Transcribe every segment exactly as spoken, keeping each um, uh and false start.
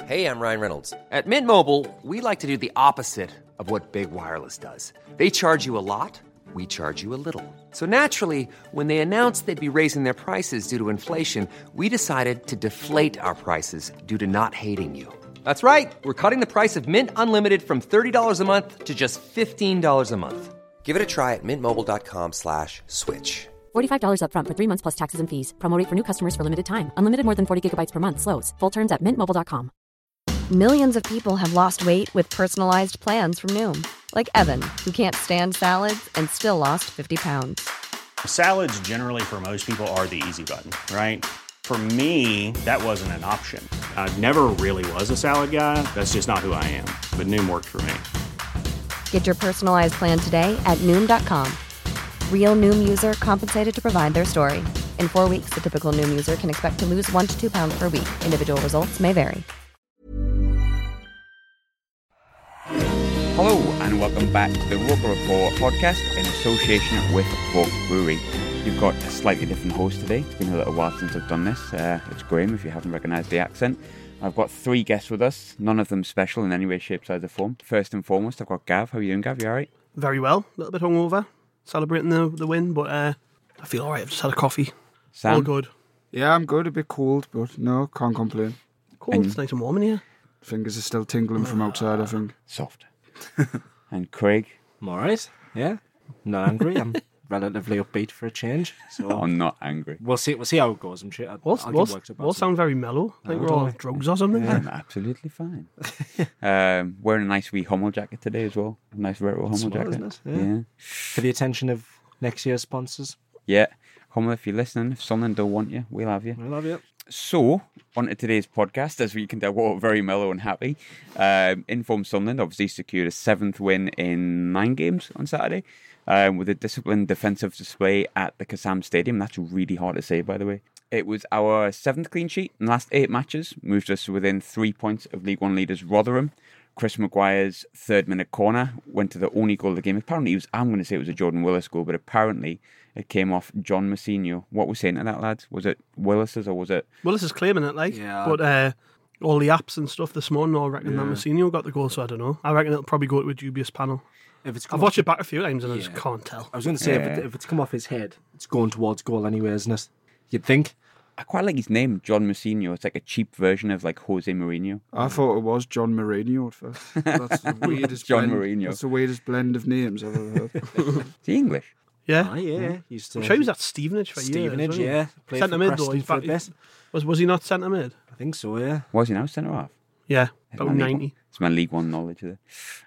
Hey, I'm Ryan Reynolds. At Mint Mobile, we like to do the opposite of what Big Wireless does. They charge you a lot, we charge you a little. So naturally, when they announced they'd be raising their prices due to inflation, we decided to deflate our prices due to not hating you. That's right. We're cutting the price of Mint Unlimited from thirty dollars a month to just fifteen dollars a month. Give it a try at mintmobile.com slash switch. forty-five dollars up front for three months plus taxes and fees. Promo rate for new customers for limited time. Unlimited more than forty gigabytes per month slows. Full terms at mint mobile dot com. Millions of people have lost weight with personalized plans from Noom. Like Evan, who can't stand salads and still lost fifty pounds. Salads generally for most people are the easy button, right? For me, that wasn't an option. I never really was a salad guy. That's just not who I am. But Noom worked for me. Get your personalized plan today at Noom dot com. Real Noom user compensated to provide their story. In four weeks, the typical Noom user can expect to lose one to two pounds per week. Individual results may vary. Hello and welcome back to the Roker Report podcast in association with Vogue Brewery. You've got a slightly different host today. It's been a little while since I've done this. Uh, it's Graham, if you haven't recognised the accent. I've got three guests with us, none of them special in any way, shape, size or form. First and foremost, I've got Gav. How are you doing, Gav? You alright? Very well. A little bit hungover, celebrating the the win, but uh, I feel alright. I've just had a coffee. Sam? All good. Yeah, I'm good. A bit cold, but no, can't complain. Cold, and it's nice and warm in here. Fingers are still tingling from outside, I think. Soft. And Craig? I'm alright, yeah. Not angry. I'm relatively upbeat for a change. So I'm not angry. We'll see We'll see how it goes. I'm sure. I'll, We'll, I'll we'll, give works about we'll sound very mellow. I think we're all on drugs or something. I'm absolutely fine. um, wearing a nice wee Hummel jacket today as well. A nice retro Hummel Smart, jacket. isn't it? Yeah. yeah. For the attention of next year's sponsors. Yeah. Hummel, if you're listening, if Sunderland don't want you, we'll have you. I love you. So, on to today's podcast. As we can tell, we're all very mellow and happy. Um, Informed Sunderland obviously secured a seventh win in nine games on Saturday um, with a disciplined defensive display at the Kassam Stadium. That's really hard to say, by the way. It was our seventh clean sheet in the last eight matches, moved us within three points of League One leaders Rotherham. Chris Maguire's third minute corner went to the only goal of the game. Apparently, it was, I'm going to say it was a Jordan Willis goal, but apparently it came off John Mousinho. What was saying to that, lads? Was it Willis's or was it... Willis is claiming it, like. Yeah. But uh, all the apps and stuff this morning all reckon Yeah. that Mousinho got the goal, so I don't know. I reckon it'll probably go to a dubious panel. If it's I've watched it back a few times and I just Yeah. can't tell. I was going to say, Yeah. if, it, if it's come off his head, it's going towards goal anyway, isn't it? You'd think. I quite like his name, John Mousinho. It's like a cheap version of like Jose Mourinho. I thought it was John Mourinho at first. That's the weirdest John blend. Mourinho. That's the weirdest blend of names I've ever heard. Is he English? Yeah. Ah, yeah. Used to, I'm sure he was at Stevenage for Stevenage, years. wasn't he? yeah. Played Centre for mid, though. Preston He's for a back, bit. was, was he not centre mid? I think so, yeah. Was he now centre half? Yeah, It's about my League ninety. One- It's my League One knowledge there.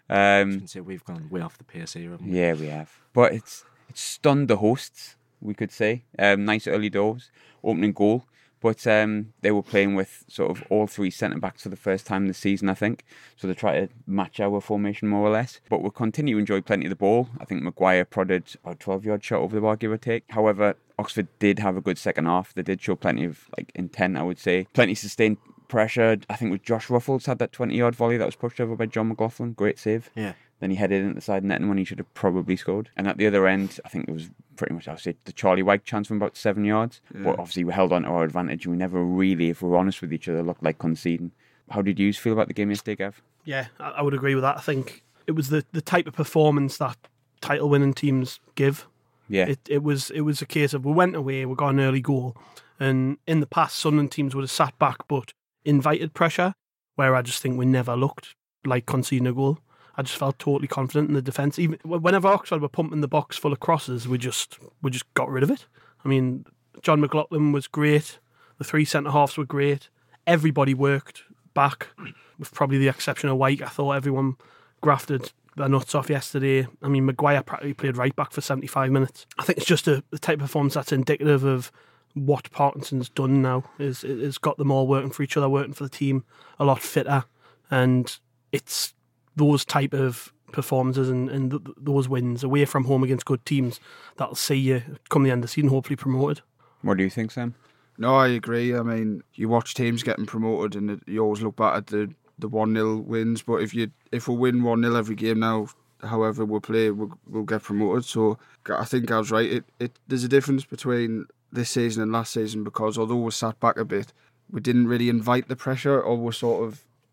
I Um, can say we've gone way off the pace here, haven't we? yeah, we have. But it's it's stunned the hosts, we could say. Um, nice early doors, opening goal. But um, they were playing with sort of all three centre-backs for the first time this season, I think. So they try to match our formation more or less. But we'll continue to enjoy plenty of the ball. I think Maguire prodded a twelve-yard shot over the bar, give or take. However, Oxford did have a good second half. They did show plenty of like intent, I would say. Plenty of sustained pressure. I think with Josh Ruffles had that twenty-yard volley that was pushed over by John McLaughlin. Great save. Yeah. Then he headed into the side netting when he should have probably scored. And at the other end, I think it was pretty much, I would say, the Charlie White chance from about seven yards. Yeah. But obviously we held on to our advantage and we never really, if we're honest with each other, looked like conceding. How did you feel about the game yesterday, Gav? Yeah, I, I would agree with that. I think it was the, the type of performance that title-winning teams give. Yeah. It it was it was a case of we went away, we got an early goal, and in the past, Sunderland teams would have sat back but invited pressure, where I just think we never looked like conceding a goal. I just felt totally confident in the defence. Even whenever Oxford were pumping the box full of crosses, we just we just got rid of it. I mean, John McLaughlin was great. The three centre halves were great. Everybody worked back, with probably the exception of White. I thought everyone grafted their nuts off yesterday. I mean, Maguire practically played right back for seventy-five minutes. I think it's just a the type of performance that's indicative of what Parkinson's done now. Is is got them all working for each other, working for the team, a lot fitter, and it's those type of performances and, and th- those wins away from home against good teams that'll see you come the end of the season hopefully promoted. What do you think, Sam? No, I agree. I mean, you watch teams getting promoted and it, you always look back at the the one nil wins, but if you if we win one nil every game now, however we play, we'll, we'll get promoted. So I think I was right. It, it There's a difference between this season and last season because although we sat back a bit, we didn't really invite the pressure or we sort of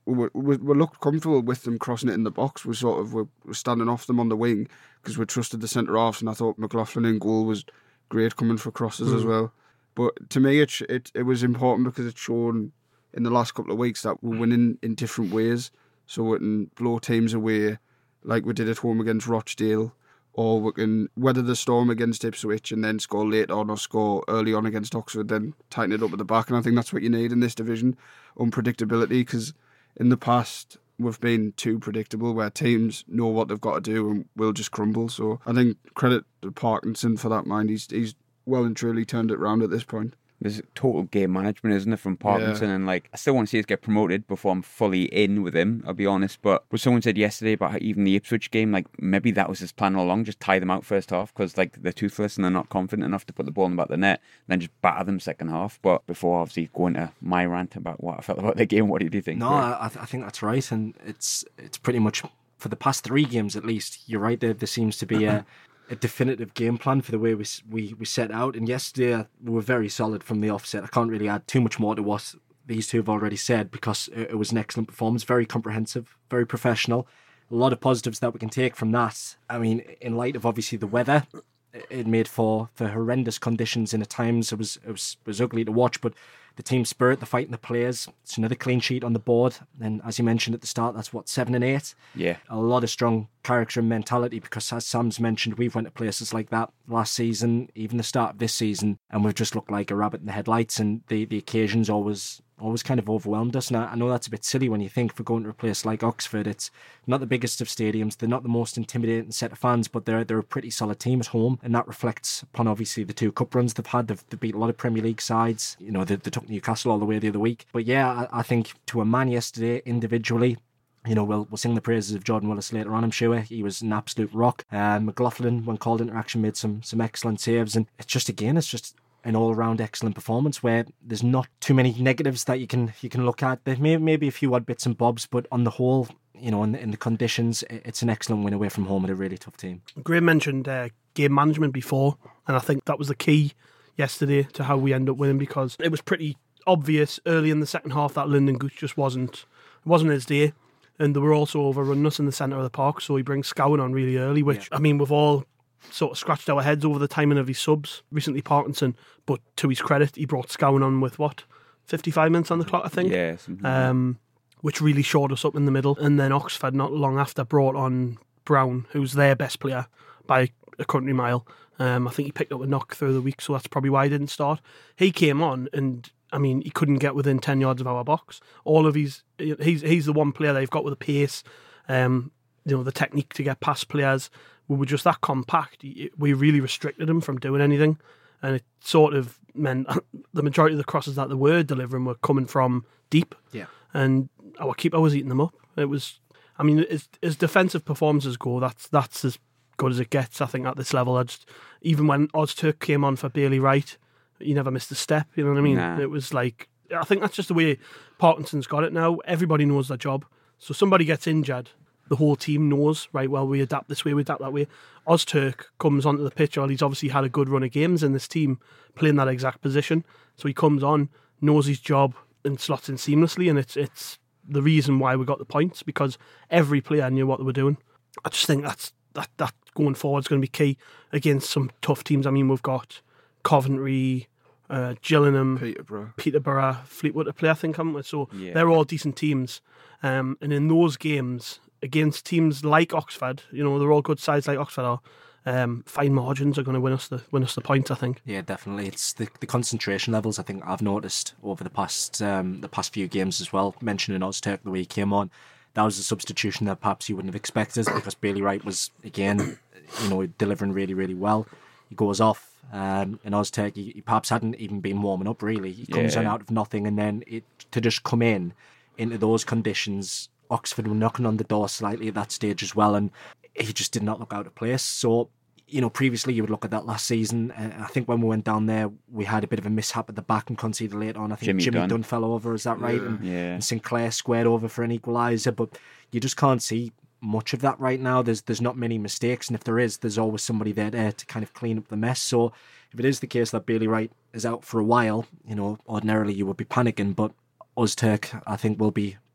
we, we, we looked comfortable with them crossing it in the box. We sort of were, were standing off them on the wing because we trusted the centre halves, and I thought McLaughlin in goal was great coming for crosses mm. as well. But to me, it, it it was important because it's shown in the last couple of weeks that we're winning in different ways. So we can blow teams away like we did at home against Rochdale, or we can weather the storm against Ipswich and then score late on or score early on against Oxford, then tighten it up at the back. And I think that's what you need in this division, unpredictability, because in the past we've been too predictable where teams know what they've got to do and will just crumble. So I think credit to Parkinson for that mind. He's, he's well and truly turned it round at this point. There's total game management, isn't it, from Parkinson? Yeah. And like, I still want to see us get promoted before I'm fully in with him, I'll be honest. But what someone said yesterday about how even the Ipswich game, like maybe that was his plan all along, just tie them out first half because like they're toothless and they're not confident enough to put the ball in the back of the net, and then just batter them second half. But before obviously going to my rant about what I felt about the game, what did you think? No, I, I think that's right, and it's it's pretty much for the past three games at least. You're right there. There seems to be a. a definitive game plan for the way we we we set out, and yesterday we were very solid from the offset. I can't really add too much more to what these two have already said because it was an excellent performance, very comprehensive, very professional. A lot of positives that we can take from that. I mean, in light of obviously the weather, it made for, for horrendous conditions, and at times it was it was it was ugly to watch, but the team spirit, the fight and the players, it's another clean sheet on the board. And as you mentioned at the start, that's what, seven and eight? Yeah. A lot of strong character and mentality because, as Sam's mentioned, we've went to places like that last season, even the start of this season, and we've just looked like a rabbit in the headlights, and the, the occasions always always kind of overwhelmed us. And I, I know that's a bit silly when you think for going to a place like Oxford. It's not the biggest of stadiums. They're not the most intimidating set of fans, but they're they're a pretty solid team at home, and that reflects upon obviously the two cup runs they've had. They've, they've beat a lot of Premier League sides. You know, they, they took Newcastle all the way the other week. But yeah, I, I think to a man yesterday, individually, you know, we'll we'll sing the praises of Jordan Willis later on, I'm sure. He was an absolute rock. Um, McLaughlin, when called into action, made some some excellent saves, and it's just again, it's just an all-round excellent performance where there's not too many negatives that you can you can look at. There may maybe a few odd bits and bobs, but on the whole, you know, in the, in the conditions, it's an excellent win away from home at a really tough team. Graham mentioned uh, game management before, and I think that was the key yesterday to how we end up winning, because it was pretty obvious early in the second half that Lyndon Gooch just wasn't wasn't his day, and they were also overrunning us in the centre of the park. So he brings Scowen on really early, which yeah. I mean, we've all sort of scratched our heads over the timing of his subs recently, Parkinson, but to his credit, he brought Scowen on with what, fifty-five minutes on the clock, I think. Yeah, um, which really shored us up in the middle. And then Oxford, not long after, brought on Brown, who's their best player by a country mile. Um, I think he picked up a knock through the week, so that's probably why he didn't start. He came on, and I mean, he couldn't get within ten yards of our box. All of his, he's he's the one player they've got with the pace, um, you know, the technique to get past players. We were just that compact. We really restricted him from doing anything, and it sort of meant the majority of the crosses that they were delivering were coming from deep. Yeah, and our keeper was eating them up. It was, I mean, as, as defensive performances go, that's that's as good as it gets, I think, at this level. I just, even when Ozturk came on for Bailey Wright, he never missed a step. You know what I mean? Nah. It was like, I think that's just the way Parkinson's got it now. Everybody knows their job. So somebody gets injured, the whole team knows, right, well, we adapt this way, we adapt that way. Ozturk comes onto the pitch, well, he's obviously had a good run of games in this team, playing that exact position. So he comes on, knows his job, and slots in seamlessly, and it's it's the reason why we got the points, because every player knew what they were doing. I just think that's that, that going forward is going to be key against some tough teams. I mean, we've got Coventry, uh, Gillingham, Peterborough, Peterborough, Fleetwood to play, I think, haven't we? So yeah. they're all decent teams. Um, and in those games, against teams like Oxford, you know, they're all good sides like Oxford are, um, fine margins are going to win us the win us the points, I think. Yeah, definitely. It's the, the concentration levels, I think, I've noticed over the past um, the past few games as well. Mentioning Ozturk the way he came on, that was a substitution that perhaps you wouldn't have expected, because Bailey Wright was, again, you know, delivering really, really well. He goes off, um, and Ozturk, he, he perhaps hadn't even been warming up, really. He comes yeah. in out of nothing, and then it, to just come in into those conditions, Oxford were knocking on the door slightly at that stage as well, and he just did not look out of place. So, you know, previously you would look at that last season, and I think when we went down there, we had a bit of a mishap at the back and conceded late on. I think Jimmy, Jimmy Dunn. Dunn fell over, is that right? Yeah. And, Yeah. and Sinclair squared over for an equaliser, but you just can't see much of that right now. There's there's not many mistakes, and if there is, there's always somebody there, there to kind of clean up the mess. So if it is the case that Bailey Wright is out for a while, you know, ordinarily you would be panicking, but Ozturk, I think, will be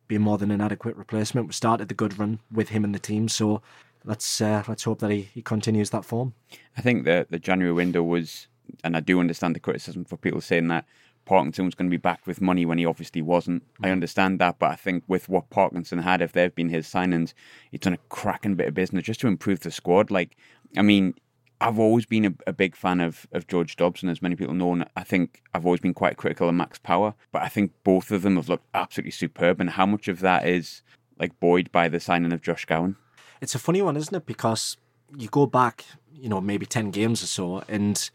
be more than an adequate replacement. We started the good run with him and the team, so let's uh, let's hope that he, he continues that form. I think the the January window was, and I do understand the criticism for people saying that Parkinson was going to be backed with money when he obviously wasn't. I understand that, but I think with what Parkinson had, if they've been his signings, he's done a cracking bit of business just to improve the squad. Like, I mean, I've always been a, a big fan of, of George Dobson, as many people know, and I think I've always been quite critical of Max Power, but I think both of them have looked absolutely superb, and how much of that is like buoyed by the signing of Josh Gowan? It's a funny one, isn't it? Because you go back, you know, maybe ten games or so, and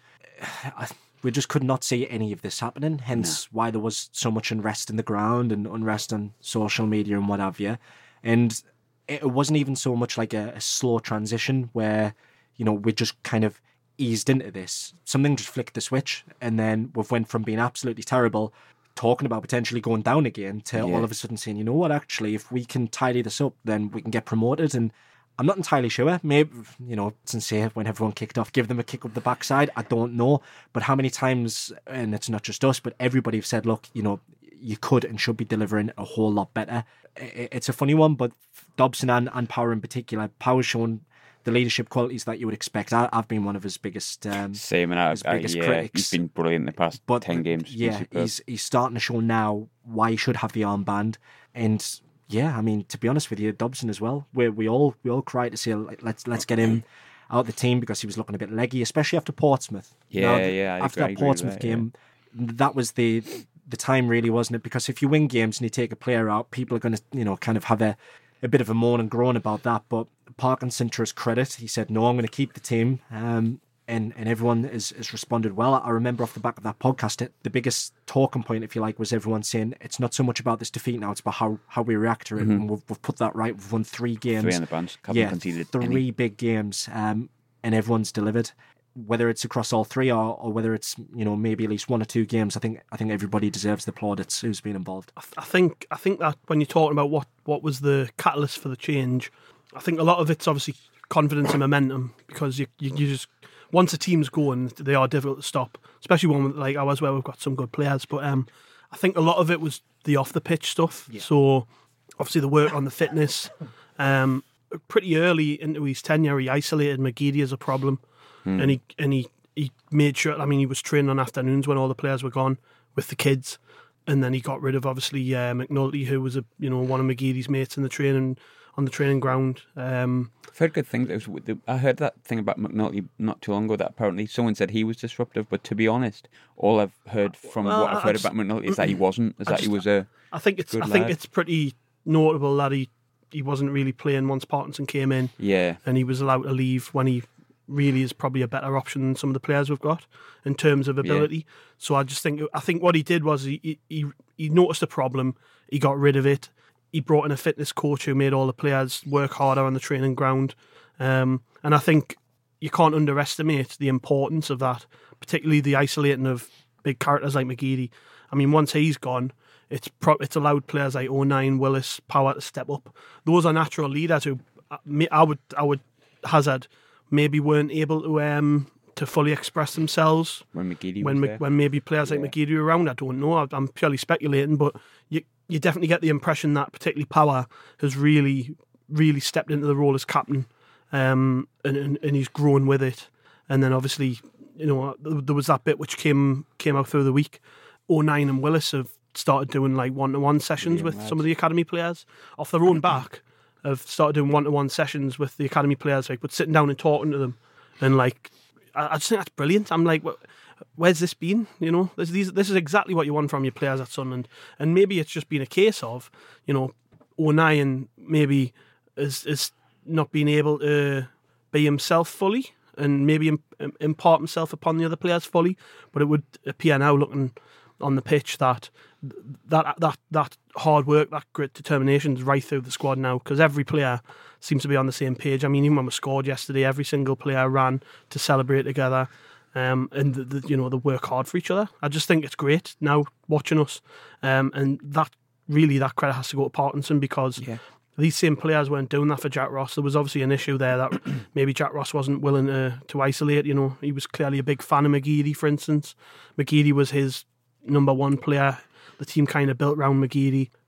I we just could not see any of this happening, hence no. why there was so much unrest in the ground and unrest on social media and what have you. And it wasn't even so much like a, a slow transition where, you know, we just kind of eased into this. Something just flicked the switch, and then we've went from being absolutely terrible, talking about potentially going down again, to yeah. all of a sudden saying, you know what, actually, if we can tidy this up, then we can get promoted. And I'm not entirely sure. Maybe, you know, sincere when everyone kicked off, give them a kick up the backside. I don't know. But how many times, and it's not just us, but everybody have said, look, you know, you could and should be delivering a whole lot better. It's a funny one, but Dobson and, and Power in particular, Power's shown the leadership qualities that you would expect. I, I've been one of his biggest um, Same, and I, his biggest I, yeah, critics. He's been brilliant in the past but, ten games. Yeah, he's he's starting to show now why he should have the armband. And yeah, I mean, to be honest with you, Dobson as well. We we all we all cried to say let's let's get him out of the team because he was looking a bit leggy, especially after Portsmouth. Yeah, now, yeah. I after agree, that Portsmouth that, game, yeah. that was the the time, really, wasn't it? Because if you win games and you take a player out, people are going to, you know, kind of have a a bit of a moan and groan about that. But Parkinson, to his credit, he said, no, I'm going to keep the team. Um, and, and everyone has, has responded well. I remember off the back of that podcast, it, the biggest talking point, if you like, was everyone saying it's not so much about this defeat now, it's about how, how we react to it. Mm-hmm. And we've, we've put that right. We've won three games. Three on the bench. Haven't yeah, conceded three any. big games. Um, and everyone's delivered. Whether it's across all three or, or whether it's, you know, maybe at least one or two games, I think I think everybody deserves the plaudits who's been involved. I, th- I think I think that when you're talking about what, what was the catalyst for the change, I think a lot of it's obviously confidence and momentum, because you, you you just once a team's going, they are difficult to stop, especially one like ours where we've got some good players. But um, I think a lot of it was the off the pitch stuff. Yeah. So obviously the work on the fitness. Um, pretty early into his tenure, he isolated McGeady as a problem. Mm. And he and he, he made sure, I mean, he was training on afternoons when all the players were gone with the kids. And then he got rid of, obviously, uh, McNulty, who was a you know one of McGeady's mates in the training, on the training ground. Um, I've heard good things. It was, I heard that thing about McNulty not too long ago, that apparently someone said he was disruptive. But to be honest, all I've heard from well, what I've I heard just, about McNulty is that he wasn't, is I that just, he was a I think it's good I think lad. it's pretty notable that he, he wasn't really playing once Parkinson came in. Yeah. And he was allowed to leave when he really is probably a better option than some of the players we've got in terms of ability. Yeah. So I just think I think what he did was he, he he noticed a problem, he got rid of it, he brought in a fitness coach who made all the players work harder on the training ground, um, and I think you can't underestimate the importance of that, particularly the isolating of big characters like McGeady. I mean, once he's gone, it's pro- it's allowed players like O'Nien, Willis, Power to step up. Those are natural leaders who I would I would hazard maybe weren't able to um, to fully express themselves when McGeady when was there. when maybe players like yeah. McGeady were around. I don't know. I'm purely speculating, but you you definitely get the impression that particularly Power has really really stepped into the role as captain, um, and, and and he's grown with it. And then obviously, you know, there was that bit which came came out through the week. O'Nien and Willis have started doing like one to one sessions yeah, with lads. some of the academy players off their own back. Have started doing one-to-one sessions with the academy players, like, but sitting down and talking to them, and like, I, I just think that's brilliant. I'm like, where's this been? You know, this, these, this is exactly what you want from your players at Sunderland, and maybe it's just been a case of, you know, O'Nien maybe is is not being able to be himself fully, and maybe imp- impart himself upon the other players fully. But it would appear now, looking on the pitch, that that that that hard work, that grit, determination is right through the squad now, because every player seems to be on the same page. I mean, even when we scored yesterday, every single player ran to celebrate together, um, and the, the, you know, they work hard for each other. I just think it's great now watching us, um, and that really that credit has to go to Parkinson, because yeah. these same players weren't doing that for Jack Ross. There was obviously an issue there that maybe Jack Ross wasn't willing to to isolate. You know, he was clearly a big fan of McGeady, for instance. McGeady was his number one player. The team kind of built around McGeady.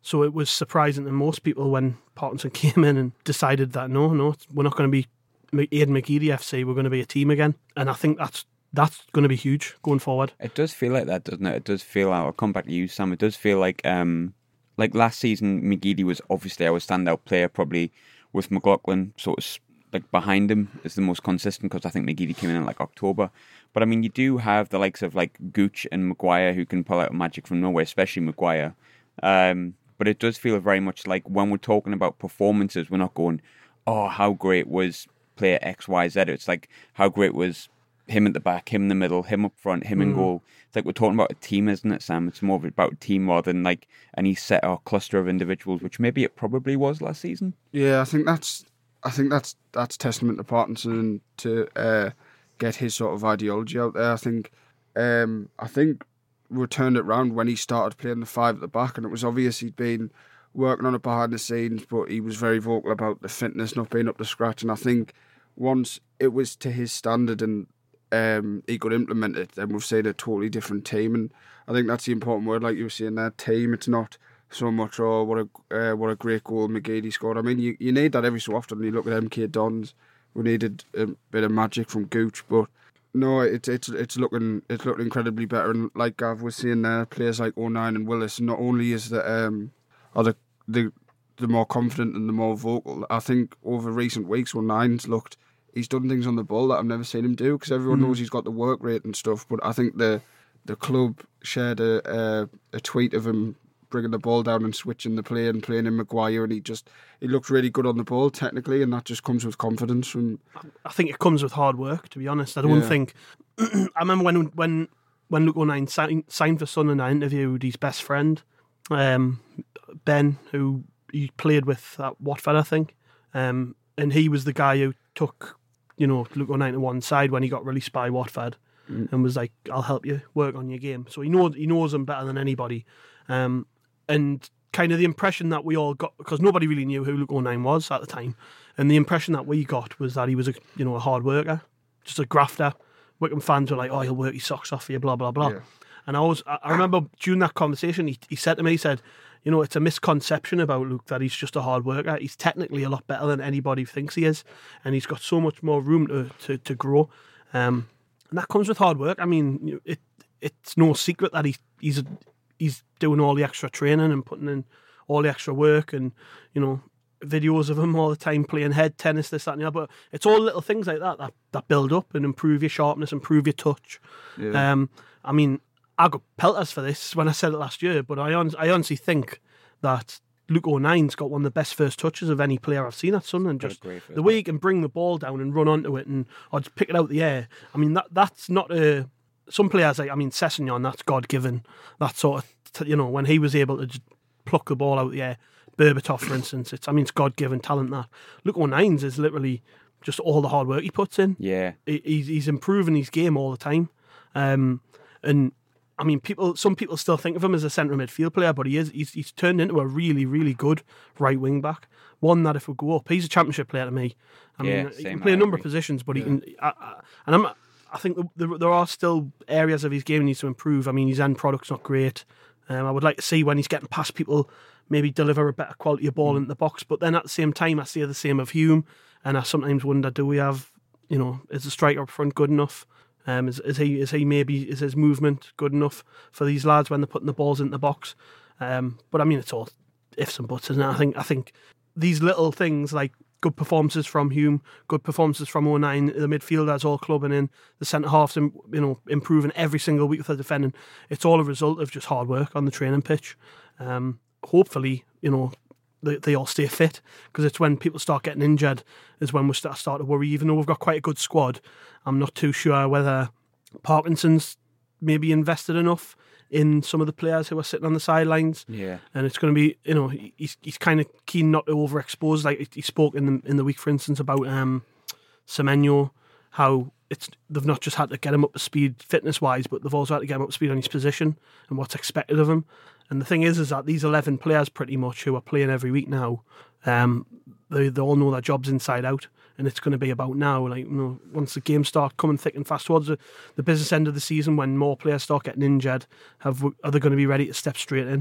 So it was surprising to most people when Parkinson came in and decided that no, no, we're not going to be Aidan McGeady F C, we're going to be a team again. And I think that's that's going to be huge going forward. It does feel like that, doesn't it? It does feel, I'll come back to you, Sam, it does feel like um, like last season, McGeady was obviously our standout player, probably with McLaughlin sort of like behind him is the most consistent, because I think McGeady came in in like October. But I mean, you do have the likes of like Gooch and Maguire who can pull out magic from nowhere, especially Maguire. Um, but it does feel very much like when we're talking about performances, we're not going, oh, how great was player X, Y, Z. It's like, how great was him at the back, him in the middle, him up front, him in Mm. goal. It's like we're talking about a team, isn't it, Sam? It's more about a team rather than like any set or cluster of individuals, which maybe it probably was last season. Yeah, I think that's I think that's that's testament to Parkinson to uh, get his sort of ideology out there. I think um, I think we turned it round when he started playing the five at the back, and it was obvious he'd been working on it behind the scenes, but he was very vocal about the fitness not being up to scratch. And I think once it was to his standard and um, he could implement it, then we've seen a totally different team. And I think that's the important word, like you were saying there, team. It's not so much, oh, what a uh, what a great goal McGeady scored. I mean, you, you need that every so often. You look at M K Dons, we needed a bit of magic from Gooch, but no, it's it's it's looking it's looking incredibly better. And like Gav was saying there, players like O'Nien and Willis, not only is the um are the the the more confident and the more vocal. I think over recent weeks, O'Nien's looked, he's done things on the ball that I've never seen him do, because everyone Mm. knows he's got the work rate and stuff. But I think the the club shared a a, a tweet of him bringing the ball down and switching the play and playing in Maguire, and he just he looked really good on the ball technically, and that just comes with confidence from. I think it comes with hard work, to be honest. I don't Yeah. think... I remember when when when Luke O'Nien signed, signed for Sunderland, I interviewed his best friend, um, Ben, who he played with at Watford, I think. Um, and he was the guy who took, you know, Luke O'Nien to one side when he got released by Watford Mm. and was like, I'll help you work on your game. So he knows, he knows him better than anybody. Um, and kind of the impression that we all got, because nobody really knew who Luke O'Nien was at the time, and the impression that we got was that he was a, you know, a hard worker, just a grafter. Wickham fans were like, oh, he'll work his socks off for you, blah, blah, blah. Yeah. And I was, I I remember during that conversation, he, he said to me, he said, you know, it's a misconception about Luke that he's just a hard worker. He's technically a lot better than anybody thinks he is, and he's got so much more room to, to, to grow. Um, and that comes with hard work. I mean, it it's no secret that he, he's he's doing all the extra training and putting in all the extra work, and, you know, videos of him all the time playing head tennis, this, that, and the other. But it's all little things like that that, that build up and improve your sharpness, improve your touch. Yeah. Um, I mean, I got pelters for this when I said it last year, but I, hon- I honestly think that Luke O'Nien's got one of the best first touches of any player I've seen at Sunderland. Got a Just great first the way he can bring the ball down and run onto it, and or just pick it out the air. I mean, that that's not a. Some players, like I mean, Sessegnon, that's God given. That sort of, you know, when he was able to just pluck the ball out the air. Berbatov, for instance, it's I mean, it's God given talent. That Luke O'Nien's is literally just all the hard work he puts in. Yeah. He, he's he's improving his game all the time, um, and. I mean, people. Some people still think of him as a centre midfield player, but he is. He's, he's turned into a really, really good right wing back. One that, if we go up, he's a championship player to me. I Yeah, mean, he same, can play I a number agree. of positions, but he can. I, I, and I'm. I think there, there are still areas of his game he needs to improve. I mean, his end product's not great. Um, I would like to see when he's getting past people, maybe deliver a better quality of ball Mm. into the box. But then at the same time, I see the same of Hume, and I sometimes wonder: do we have, you know, is the striker up front good enough? Um, is, is he is he maybe is his movement good enough for these lads when they're putting the balls in the box? Um, but I mean, it's all ifs and buts, isn't it? I think I think these little things like good performances from Hume, good performances from O'Nien, the midfielders all clubbing in, the centre halves, you know, improving every single week with the defending. It's all a result of just hard work on the training pitch. Um, hopefully, you know, they, they all stay fit, because it's when people start getting injured is when we start, start to worry. Even though we've got quite a good squad, I'm not too sure whether Parkinson's maybe invested enough in some of the players who are sitting on the sidelines. Yeah. And it's going to be, you know, he's he's kind of keen not to overexpose. Like he spoke in the in the week, for instance, about um, Semenyo, how it's they've not just had to get him up to speed fitness wise, but they've also had to get him up to speed on his position and what's expected of him. And the thing is, is that these eleven players, pretty much, who are playing every week now, um, they they all know their jobs inside out, and it's going to be about now. Like, you know, once the games start coming thick and fast towards the, the business end of the season, when more players start getting injured, have are they going to be ready to step straight in?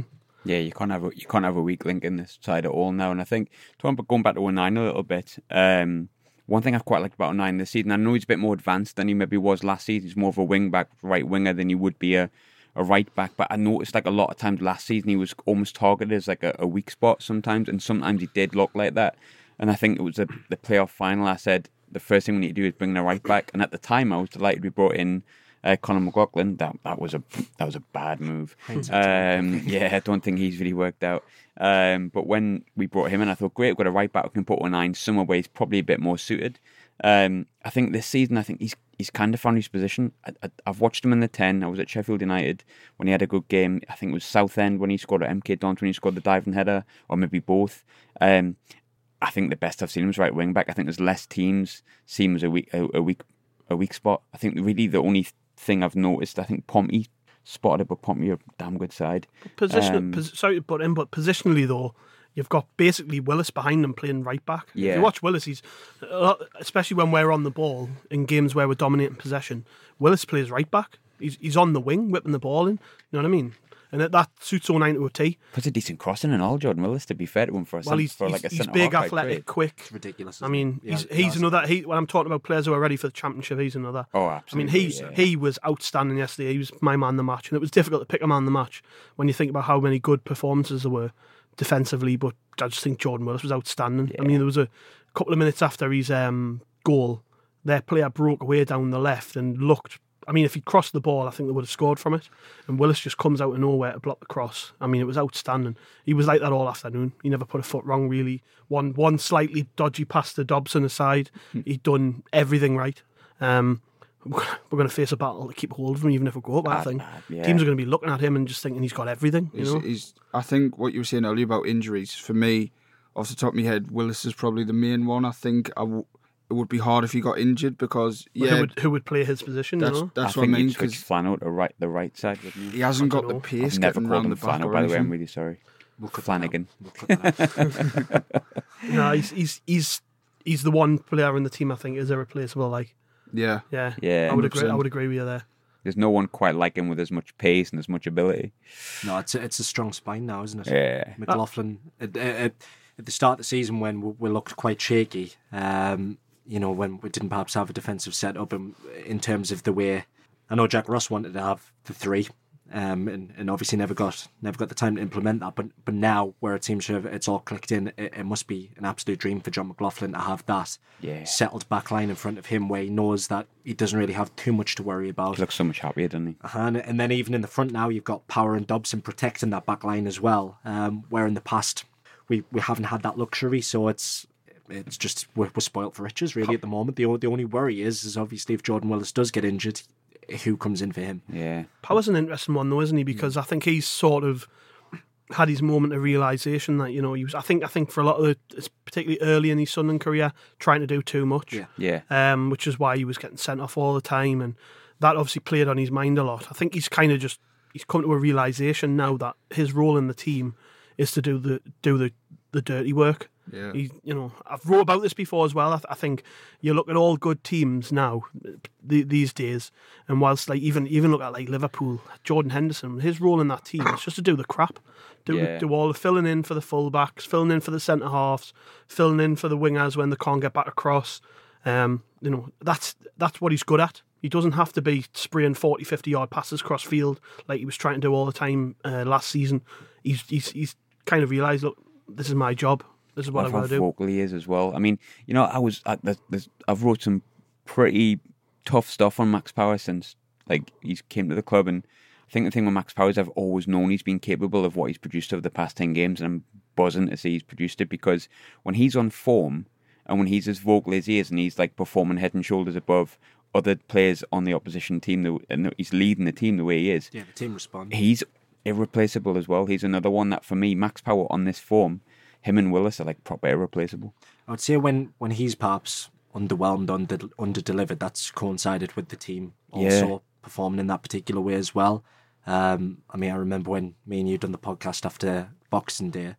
Yeah, you can't have a, you can't have a weak link in this side at all now. And I think talking about going back to oh nine a little bit, um, one thing I've quite liked about oh nine this season, I know he's a bit more advanced than he maybe was last season. He's more of a wing back, right winger than he would be a, a right back. But I noticed like a lot of times last season he was almost targeted as like a, a weak spot sometimes, and sometimes he did look like that. And I think it was a, the playoff final. I said the first thing we need to do is bring the right back. And at the time, I was delighted we brought in uh, Conor McLaughlin. That that was a that was a bad move. Um, yeah, I don't think he's really worked out. Um, but when we brought him in, I thought, great, we've got a right back. We can put oh nine somewhere where he's probably a bit more suited. Um, I think this season, I think he's he's kind of found his position. I, I, I've watched him in the ten. I was at Sheffield United when he had a good game. I think it was Southend when he scored at M K Dons when he scored the diving header, or maybe both. Um, I think the best I've seen him is right wing back. I think there's less teams see him as a weak a, a weak a weak spot. I think really the only thing I've noticed, I think Pompey spotted it, but Pompey are a damn good side. Position, Um, pos- sorry to butt in, but positionally though, you've got basically Willis behind them playing right back. Yeah. If you watch Willis, he's a lot, especially when we're on the ball in games where we're dominating possession. Willis plays right back. He's he's on the wing, whipping the ball in. You know what I mean? And that, that suits oh nine to a T. Puts a decent crossing and all, Jordan Willis, to be fair to him for a Well, cent- he's, for he's, like a he's centre big, half by athletic, trade. quick. It's ridiculous. I isn't mean, it? he's Yeah, he's yeah. another. He, when I'm talking about players who are ready for the championship, he's another. Oh, I mean, absolutely. he's yeah. he was outstanding yesterday. He was my man of the match, and it was difficult to pick a man of the match when you think about how many good performances there were defensively. But I just think Jordan Willis was outstanding. I mean, there was a couple of minutes after his um, goal, their player broke away down the left and looked. I mean, if he'd crossed the ball, I think they would have scored from it. And Willis just comes out of nowhere to block the cross. I mean, it was outstanding. He was like that all afternoon. He never put a foot wrong, really. One one slightly dodgy pass to Dobson aside. He'd done everything right. Um, we're going to face a battle to keep hold of him, even if we go up, I think. bad, yeah. Teams are going to be looking at him and just thinking he's got everything, you He's, know? he's, I think what you were saying earlier about injuries, for me, off the top of my head, Willis is probably the main one. I think I w- it would be hard if he got injured because, But yeah, who would, who would play his position, that's, you know? that's I what I think mean. you'd switch Because Flannel to right, the right side, wouldn't he you? hasn't I got don't the know. pace I've never getting called around him the back Flannel, or by the way. I'm anything. really sorry. We'll cut that Flanagan. out. We'll cut that out. No, he's, he's, he's, he's the one player in the team I think is irreplaceable. Like, Yeah. yeah, Yeah, I would one hundred agree. I percent. would agree with you there. There's no one quite like him with as much pace and as much ability. No, it's a, it's a strong spine now, isn't it? Yeah. McLaughlin, at, at, at the start of the season when we, we looked quite shaky, um, you know, when we didn't perhaps have a defensive setup in, in terms of the way, I know Jack Ross wanted to have the three, um, and, and obviously never got never got the time to implement that. But but now, where it seems to have it's all clicked in, it, it must be an absolute dream for John McLaughlin to have that Yeah. settled back line in front of him, where he knows that he doesn't really have too much to worry about. He looks so much happier, doesn't he? Uh-huh. And, and then even in the front now, you've got Power and Dobson protecting that back line as well, um, where in the past we, we haven't had that luxury. So it's it's just we're, we're spoilt for riches really at the moment. The o- the only worry is is obviously if Jordan Willis does get injured, who comes in for him? Yeah. Power's an interesting one though, isn't he? Because I think he's sort of had his moment of realization that you know he was. I think I think for a lot of the, it's particularly early in his Sunderland career, trying to do too much. Yeah. Yeah. Um, which is why he was getting sent off all the time, and that obviously played on his mind a lot. I think he's kind of just he's come to a realization now that his role in the team is to do the do the the dirty work. Yeah. He, you know, I've wrote about this before as well. I, th- I think you look at all good teams now th- these days, and whilst like even even look at like Liverpool, Jordan Henderson, his role in that team is just to do the crap, do Yeah. do all the filling in for the fullbacks, filling in for the centre halves, filling in for the wingers when they can't get back across. Um, you know, that's that's what he's good at. He doesn't have to be spraying forty, fifty yard passes across field like he was trying to do all the time uh, last season. He's he's he's kind of realised, look, this is my job. This is what Love I'm how going to do. vocal he is as well. I mean, you know, I was I, there's, there's, I've wrote some pretty tough stuff on Max Power since like he's came to the club, and I think the thing with Max Power is I've always known he's been capable of what he's produced over the past ten games, and I'm buzzing to see he's produced it because when he's on form and when he's as vocal as he is, and he's like performing head and shoulders above other players on the opposition team, the- and he's leading the team the way he is, Yeah, the team respond. he's irreplaceable as well. He's another one that for me, Max Power on this form, him and Willis are like proper irreplaceable. I would say when, when he's perhaps underwhelmed, under under delivered, that's coincided with the team also Yeah. performing in that particular way as well. Um, I mean, I remember when me and you done the podcast after Boxing Day,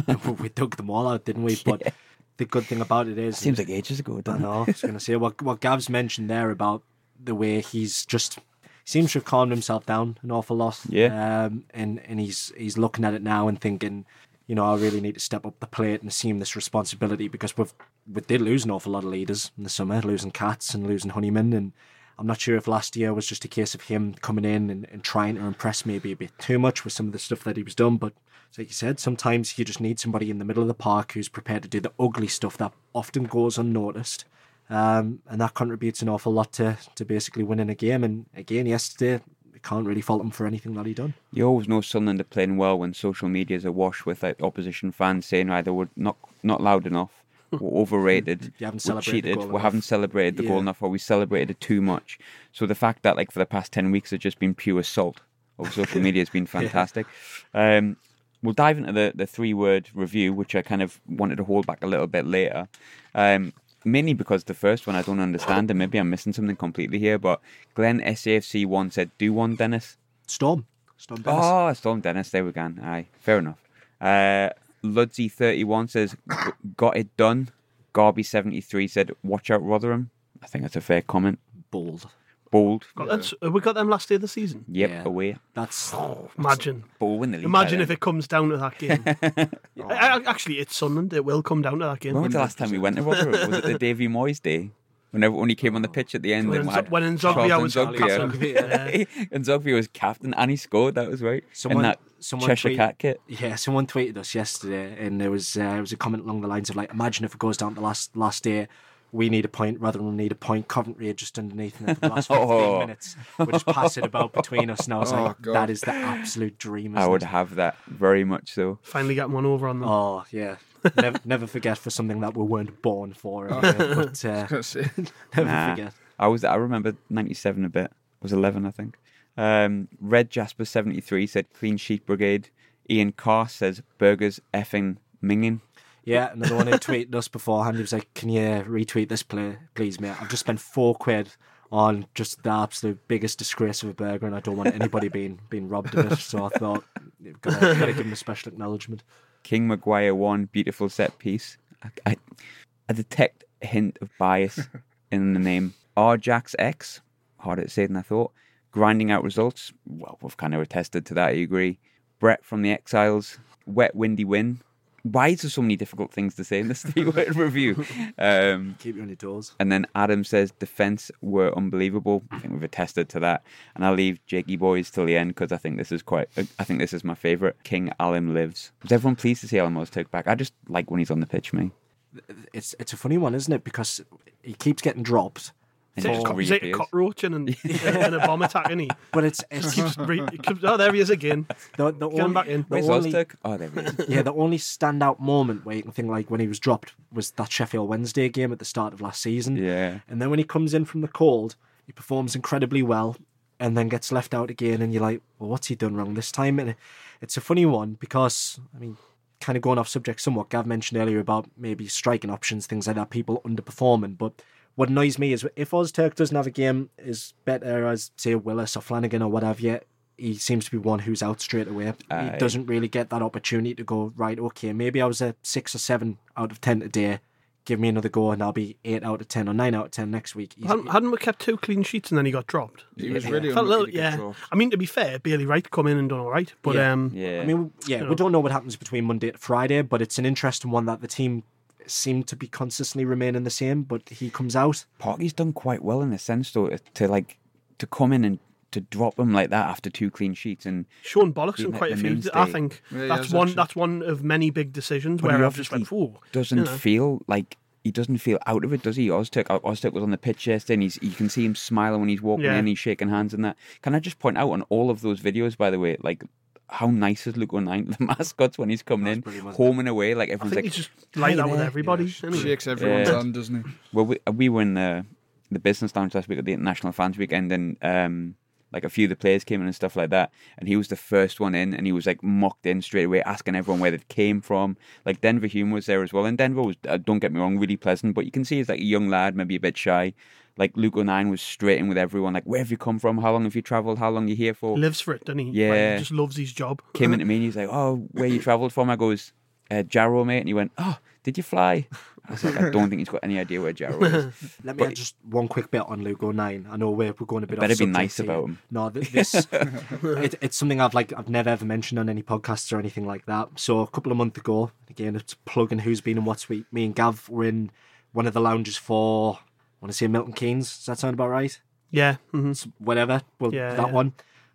we dug them all out, didn't we? But Yeah. the good thing about it is, Seems like ages ago, I doesn't know, I was going to say what what Gav's mentioned there about the way he's just seems to have calmed himself down an awful lot. Yeah. Um, and, and he's he's looking at it now and thinking, you know, I really need to step up the plate and assume this responsibility, because we've, we did lose an awful lot of leaders in the summer, losing Katz and losing Honeyman. And I'm not sure if last year was just a case of him coming in and, and trying to impress maybe a bit too much with some of the stuff that he was done. But like you said, sometimes you just need somebody in the middle of the park who's prepared to do the ugly stuff that often goes unnoticed. Um, and that contributes an awful lot to, to basically winning a game. And again, yesterday, we can't really fault him for anything that he done. You always know Sunderland are playing well when social media is awash with like opposition fans saying either we're not not loud enough, we're overrated, You haven't we're celebrated the cheated, goal we enough. haven't celebrated the Yeah. goal enough, or we celebrated it too much. So the fact that like for the past ten weeks it's just been pure assault of social media has been fantastic. Um, we'll dive into the, the three-word review, which I kind of wanted to hold back a little bit later. Um, mainly because the first one I don't understand, and maybe I'm missing something completely here, but Glenn S A F C one said, do one, Dennis? Storm. Storm Dennis. Oh, Storm Dennis, there we go. Aye, fair enough. Uh, Ludsy thirty-one says, got it done. Garby seventy-three said, watch out, Rotherham. I think that's a fair comment. Bold. Bold. Got them, have we got them last day of the season? Yep, Yeah. away. That's Imagine. Ball win the league. Imagine by if then. it comes down to that game. I, I- actually, it's Sunderland. It will come down to that game. When was the last time we went to Rotherham? Was it the Davy Moyes day? When everyone he came on the pitch at the end. When and Nzo- had when Nzogbia Charlton was Nzogbia. captain. And Zogbia was captain and he scored, that was right. Someone- in that someone Cheshire tweet- Cat kit. Yeah, someone tweeted us yesterday, and there was uh, there was a comment along the lines of like, imagine if it goes down to the last last day, we need a point rather than need a point. Coventry are just underneath, and then for the last fifteen Oh. minutes, we'll just pass it about between us. And I was Oh, like, God. that is the absolute dream. I isn't would it? have that, very much so. Finally getting one over on them. Oh yeah, never never forget for something that we weren't born for. uh, but uh, That's it. never Nah. forget. I was I remember ninety-seven a bit. I was eleven, I think. Um, Red Jasper seventy-three said clean sheet brigade. Ian Carr says burgers effing minging. Yeah, another one who tweeted us beforehand. He was like, "Can you retweet this play, please, mate? I've just spent four quid on just the absolute biggest disgrace of a burger, and I don't want anybody being being robbed of it." So I thought, you've got to, got to give him a special acknowledgement. King Maguire one beautiful set piece. I, I, I detect a hint of bias in the name. Rjax X, harder to say than I thought. Grinding out results. Well, we've kind of attested to that. I agree. Brett from the Exiles. Wet windy win. Why is there so many difficult things to say in this three-word review? Um, Keep you on your toes. and then Adam says defense were unbelievable. I think we've attested to that. And I'll leave Jakey Boys till the end because I think this is quite. I think this is my favourite. King Alim lives. Was everyone pleased to see Alim Ozturk back? I just like when he's on the pitch, me. It's it's a funny one, isn't it? Because he keeps getting dropped. Is And it, just just, is it a reappears. cockroach and, and, and a bomb attack, isn't he? But it's it's Keeps re- he keeps- oh, there he is again. the, the Get him only, back in. the Where's only- Ozturk? Oh, there he is. Yeah, the only standout moment where you can think like when he was dropped was that Sheffield Wednesday game at the start of last season. Yeah. And then when he comes in from the cold, he performs incredibly well and then gets left out again. And you're like, well, what's he done wrong this time? And it's a funny one because, I mean, kind of going off subject somewhat, Gav mentioned earlier about maybe striking options, things like that, people underperforming. But what annoys me is if Ozturk doesn't have a game as better as, say, Willis or Flanagan or whatever, yet he seems to be one who's out straight away. Aye. He doesn't really get that opportunity to go, right, okay, maybe I was a six or seven out of ten today. Give me another go and I'll be eight out of ten or nine out of ten next week. He's- Hadn't, hadn't we kept two clean sheets and then he got dropped? He was Yeah. really Felt a little, unlucky to get yeah. dropped. I mean, to be fair, Bailey Wright come in and done all right, but Yeah. um, Yeah. I mean, yeah, You we know. don't know what happens between Monday to Friday, but it's an interesting one that the team seem to be consistently remaining the same, but he comes out. Parky's done quite well in a sense, though, to like to come in and to drop him like that after two clean sheets. And Sean Bollocks in Being quite a the few. mainstay. I think Yeah, he that's has one. actually. That's one of many big decisions But where he I've just went, obviously "Oh, doesn't you know." feel like he doesn't feel out of it, does he? Ozturk, Ozturk was on the pitch yesterday, and he's, you can see him smiling when he's walking Yeah. in, he's shaking hands and that. Can I just point out on all of those videos, by the way, like how nice is Luke O'Nine, the mascots, when he's coming in, brilliant, wasn't home and away, like I everyone's think like, he's just like "Hi that with there." everybody. Yeah, anyway. shakes everyone's Yeah. hand, doesn't he? Well, we, we were in the the business lounge last week at the International Fans Weekend, and um, like a few of the players came in and stuff like that, and he was the first one in, and he was like mocked in straight away, asking everyone where they came from. Like Denver Hume was there as well, and Denver was, uh, don't get me wrong, really pleasant, but you can see he's like a young lad, maybe a bit shy. Like Luke O'Nine was straight in with everyone, like, where have you come from? How long have you travelled? How long are you here for? He lives for it, doesn't he? Yeah. Like, he just loves his job. Came into me and he's like, oh, where you travelled from? I goes, uh, Jarrow, mate. And he went, oh, did you fly? I was like, I don't think he's got any idea where Jarrow is. Let me add just one quick bit on Luke O'Nien. I know we're, we're going a bit off Better be subject nice here. about him. No, th- this it, it's something I've like I've never ever mentioned on any podcasts or anything like that. So a couple of months ago, again, it's plugging who's been and what's we. Me and Gav were in one of the lounges for, I want to say Milton Keynes. Does that sound about right? Yeah. Mm-hmm. So whatever. Well, Yeah, that yeah. one.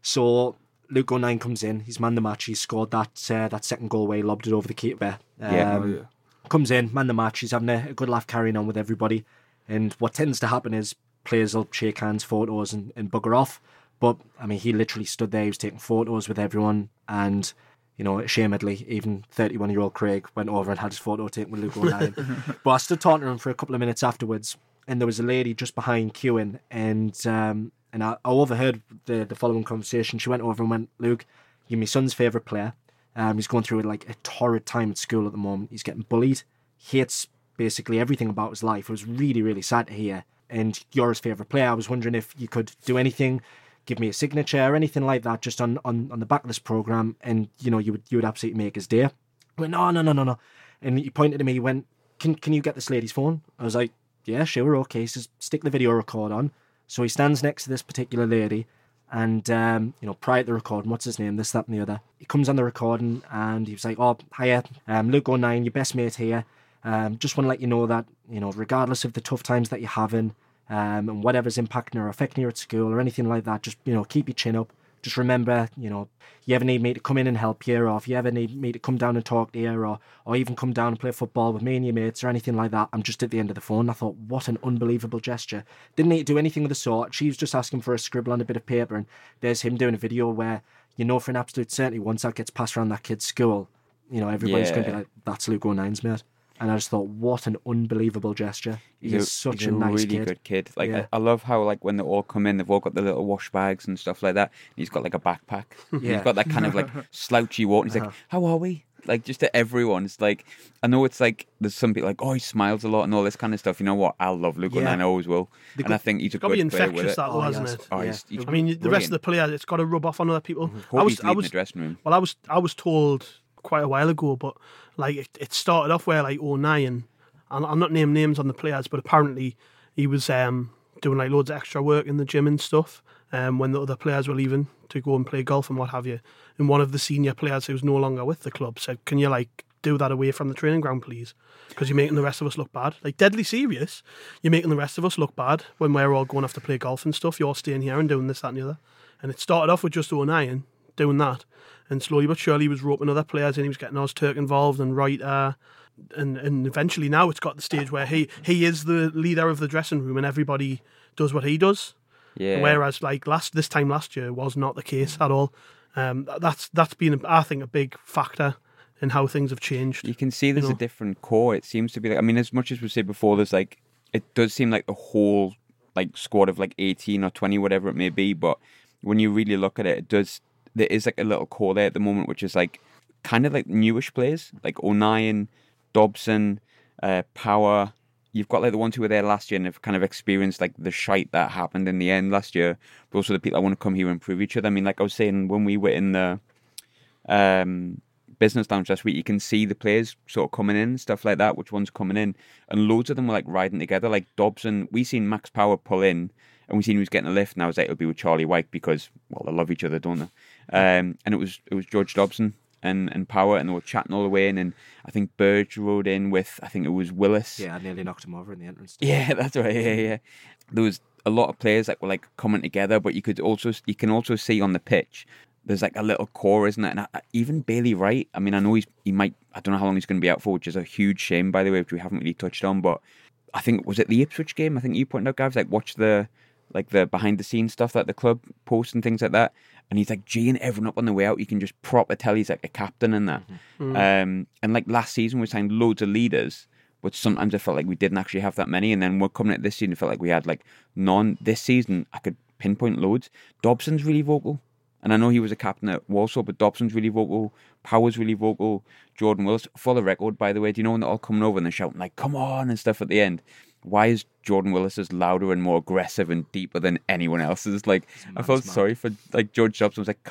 So Luke O'Nien comes in. He's man the match. He scored that uh, that second goal where he lobbed it over the keeper. Um, Yeah. Oh, yeah. Comes in, man the match. He's having a, a good laugh carrying on with everybody. And what tends to happen is players will shake hands, photos, and, and bugger off. But I mean, he literally stood there. He was taking photos with everyone, and you know, ashamedly, even thirty-one-year-old Craig went over and had his photo taken with Luke O'Nien. But I stood talking to him for a couple of minutes afterwards, and there was a lady just behind queuing, and um, and I, I overheard the the following conversation. She went over and went, "Luke, you're my son's favourite player. Um, he's going through like a torrid time at school at the moment. He's getting bullied. Hates basically everything about his life. It was really, really sad to hear. And you're his favourite player. I was wondering if you could do anything, give me a signature or anything like that, just on, on, on the back of this programme, and you know, you would you would absolutely make his day." I went, no, no, no, no, no. And he pointed to me, he went, Can can you get this lady's phone? I was like, yeah, sure, okay. He says, stick the video record on. So he stands next to this particular lady. And, um, you know, prior to the recording, what's his name, this, that and the other. He comes on the recording and he was like, "Oh, hiya, um, Luke O'Nien, your best mate here. Um, just want to let you know that, you know, regardless of the tough times that you're having um, and whatever's impacting or affecting you at school or anything like that, just, you know, keep your chin up. Just remember, you know, you ever need me to come in and help you, or if you ever need me to come down and talk to you, or, or even come down and play football with me and your mates or anything like that, I'm just at the end of the phone." I thought, what an unbelievable gesture. Didn't need to do anything of the sort. She was just asking for a scribble on a bit of paper, and there's him doing a video where, you know, for an absolute certainty, once that gets passed around that kid's school, you know, everybody's Yeah. going to be like, "That's Luke O'Nien's mate." And I just thought, what an unbelievable gesture. He's, He's a, such he's a, a nice really kid. good kid. Like Yeah. I, I love how like when they all come in, they've all got the little wash bags and stuff like that. And he's got like a backpack. Yeah. He's got that kind of like slouchy walk. And he's like, "How are we?" Like just to everyone. It's like, I know it's like there's some people like, "Oh, he smiles a lot" and all this kind of stuff. You know what? I love Luke Yeah. O'Nien. I always will. The And good- I think he's a It's got to be good player with infectious, it. that Oh, though, hasn't yes. it? Oh, Yeah. he's, he's I mean, the rest of the brilliant. players, it's got to rub off on other people. Hope I was, he's I leading was, the dressing room. well, I was, I was told quite a while ago, but like it, it started off where like O'Nien, and I'm not naming names on the players, but apparently he was um, doing like loads of extra work in the gym and stuff. Um, when the other players were leaving to go and play golf and what have you, and one of the senior players who's no longer with the club said, "Can you like do that away from the training ground, please? Because you're making the rest of us look bad. Like deadly serious. You're making the rest of us look bad when we're all going off to play golf and stuff. You're staying here and doing this, that, and the other." And it started off with just O'Nien doing that, and slowly but surely he was roping other players in. He was getting Oz Turk involved and Writer. And and eventually now it's got to the stage where he, he is the leader of the dressing room and everybody does what he does. Yeah. Whereas like last this time last year was not the case at all. Um, that's that's been I think a big factor in how things have changed. You can see there's you know. a different core. It seems to be like, I mean, as much as we said before, there's like, it does seem like the whole like squad of like eighteen or twenty, whatever it may be. But when you really look at it, it does, there is like a little core there at the moment, which is like kind of like newish players, like O'Nien, Dobson, uh, Power. You've got like the ones who were there last year and have kind of experienced like the shite that happened in the end last year, but also the people that want to come here and improve each other. I mean, like I was saying, when we were in the um, business lounge last week, you can see the players sort of coming in, stuff like that, which one's coming in, and loads of them were like riding together. Like Dobson, we seen Max Power pull in, and we seen he was getting a lift, and I was like, it'll be with Charlie White because, well, they love each other, don't they? Um, and it was it was George Dobson and, and Power, and they were chatting all the way in, and I think Burge rode in with, I think it was Willis. Yeah, I nearly knocked him over in the entrance. Yeah, that's right. Yeah, yeah. There was a lot of players that were like coming together, but you could also you can also see on the pitch there's like a little core, isn't it? And I, even Bailey Wright. I mean, I know he's he might. I don't know how long he's going to be out for, which is a huge shame, by the way, which we haven't really touched on. But I think was it the Ipswich game? I think you pointed out, Gav, like watch the like the behind the scenes stuff that the club posts and things like that. And he's like geeing everyone up on the way out. You can just proper tell he's like a captain in that. Mm-hmm. Um, and like last season, we signed loads of leaders, but sometimes I felt like we didn't actually have that many. And then we're coming at this season, I felt like we had like none. This season, I could pinpoint loads. Dobson's really vocal. And I know he was a captain at Walsall, but Dobson's really vocal. Power's really vocal. Jordan Willis, for the record, by the way, do you know when they're all coming over and they're shouting like, "Come on," and stuff at the end? Why is Jordan Willis's louder and more aggressive and deeper than anyone else's? Like, I felt smart. sorry for like George Dobson was like, "Come on,"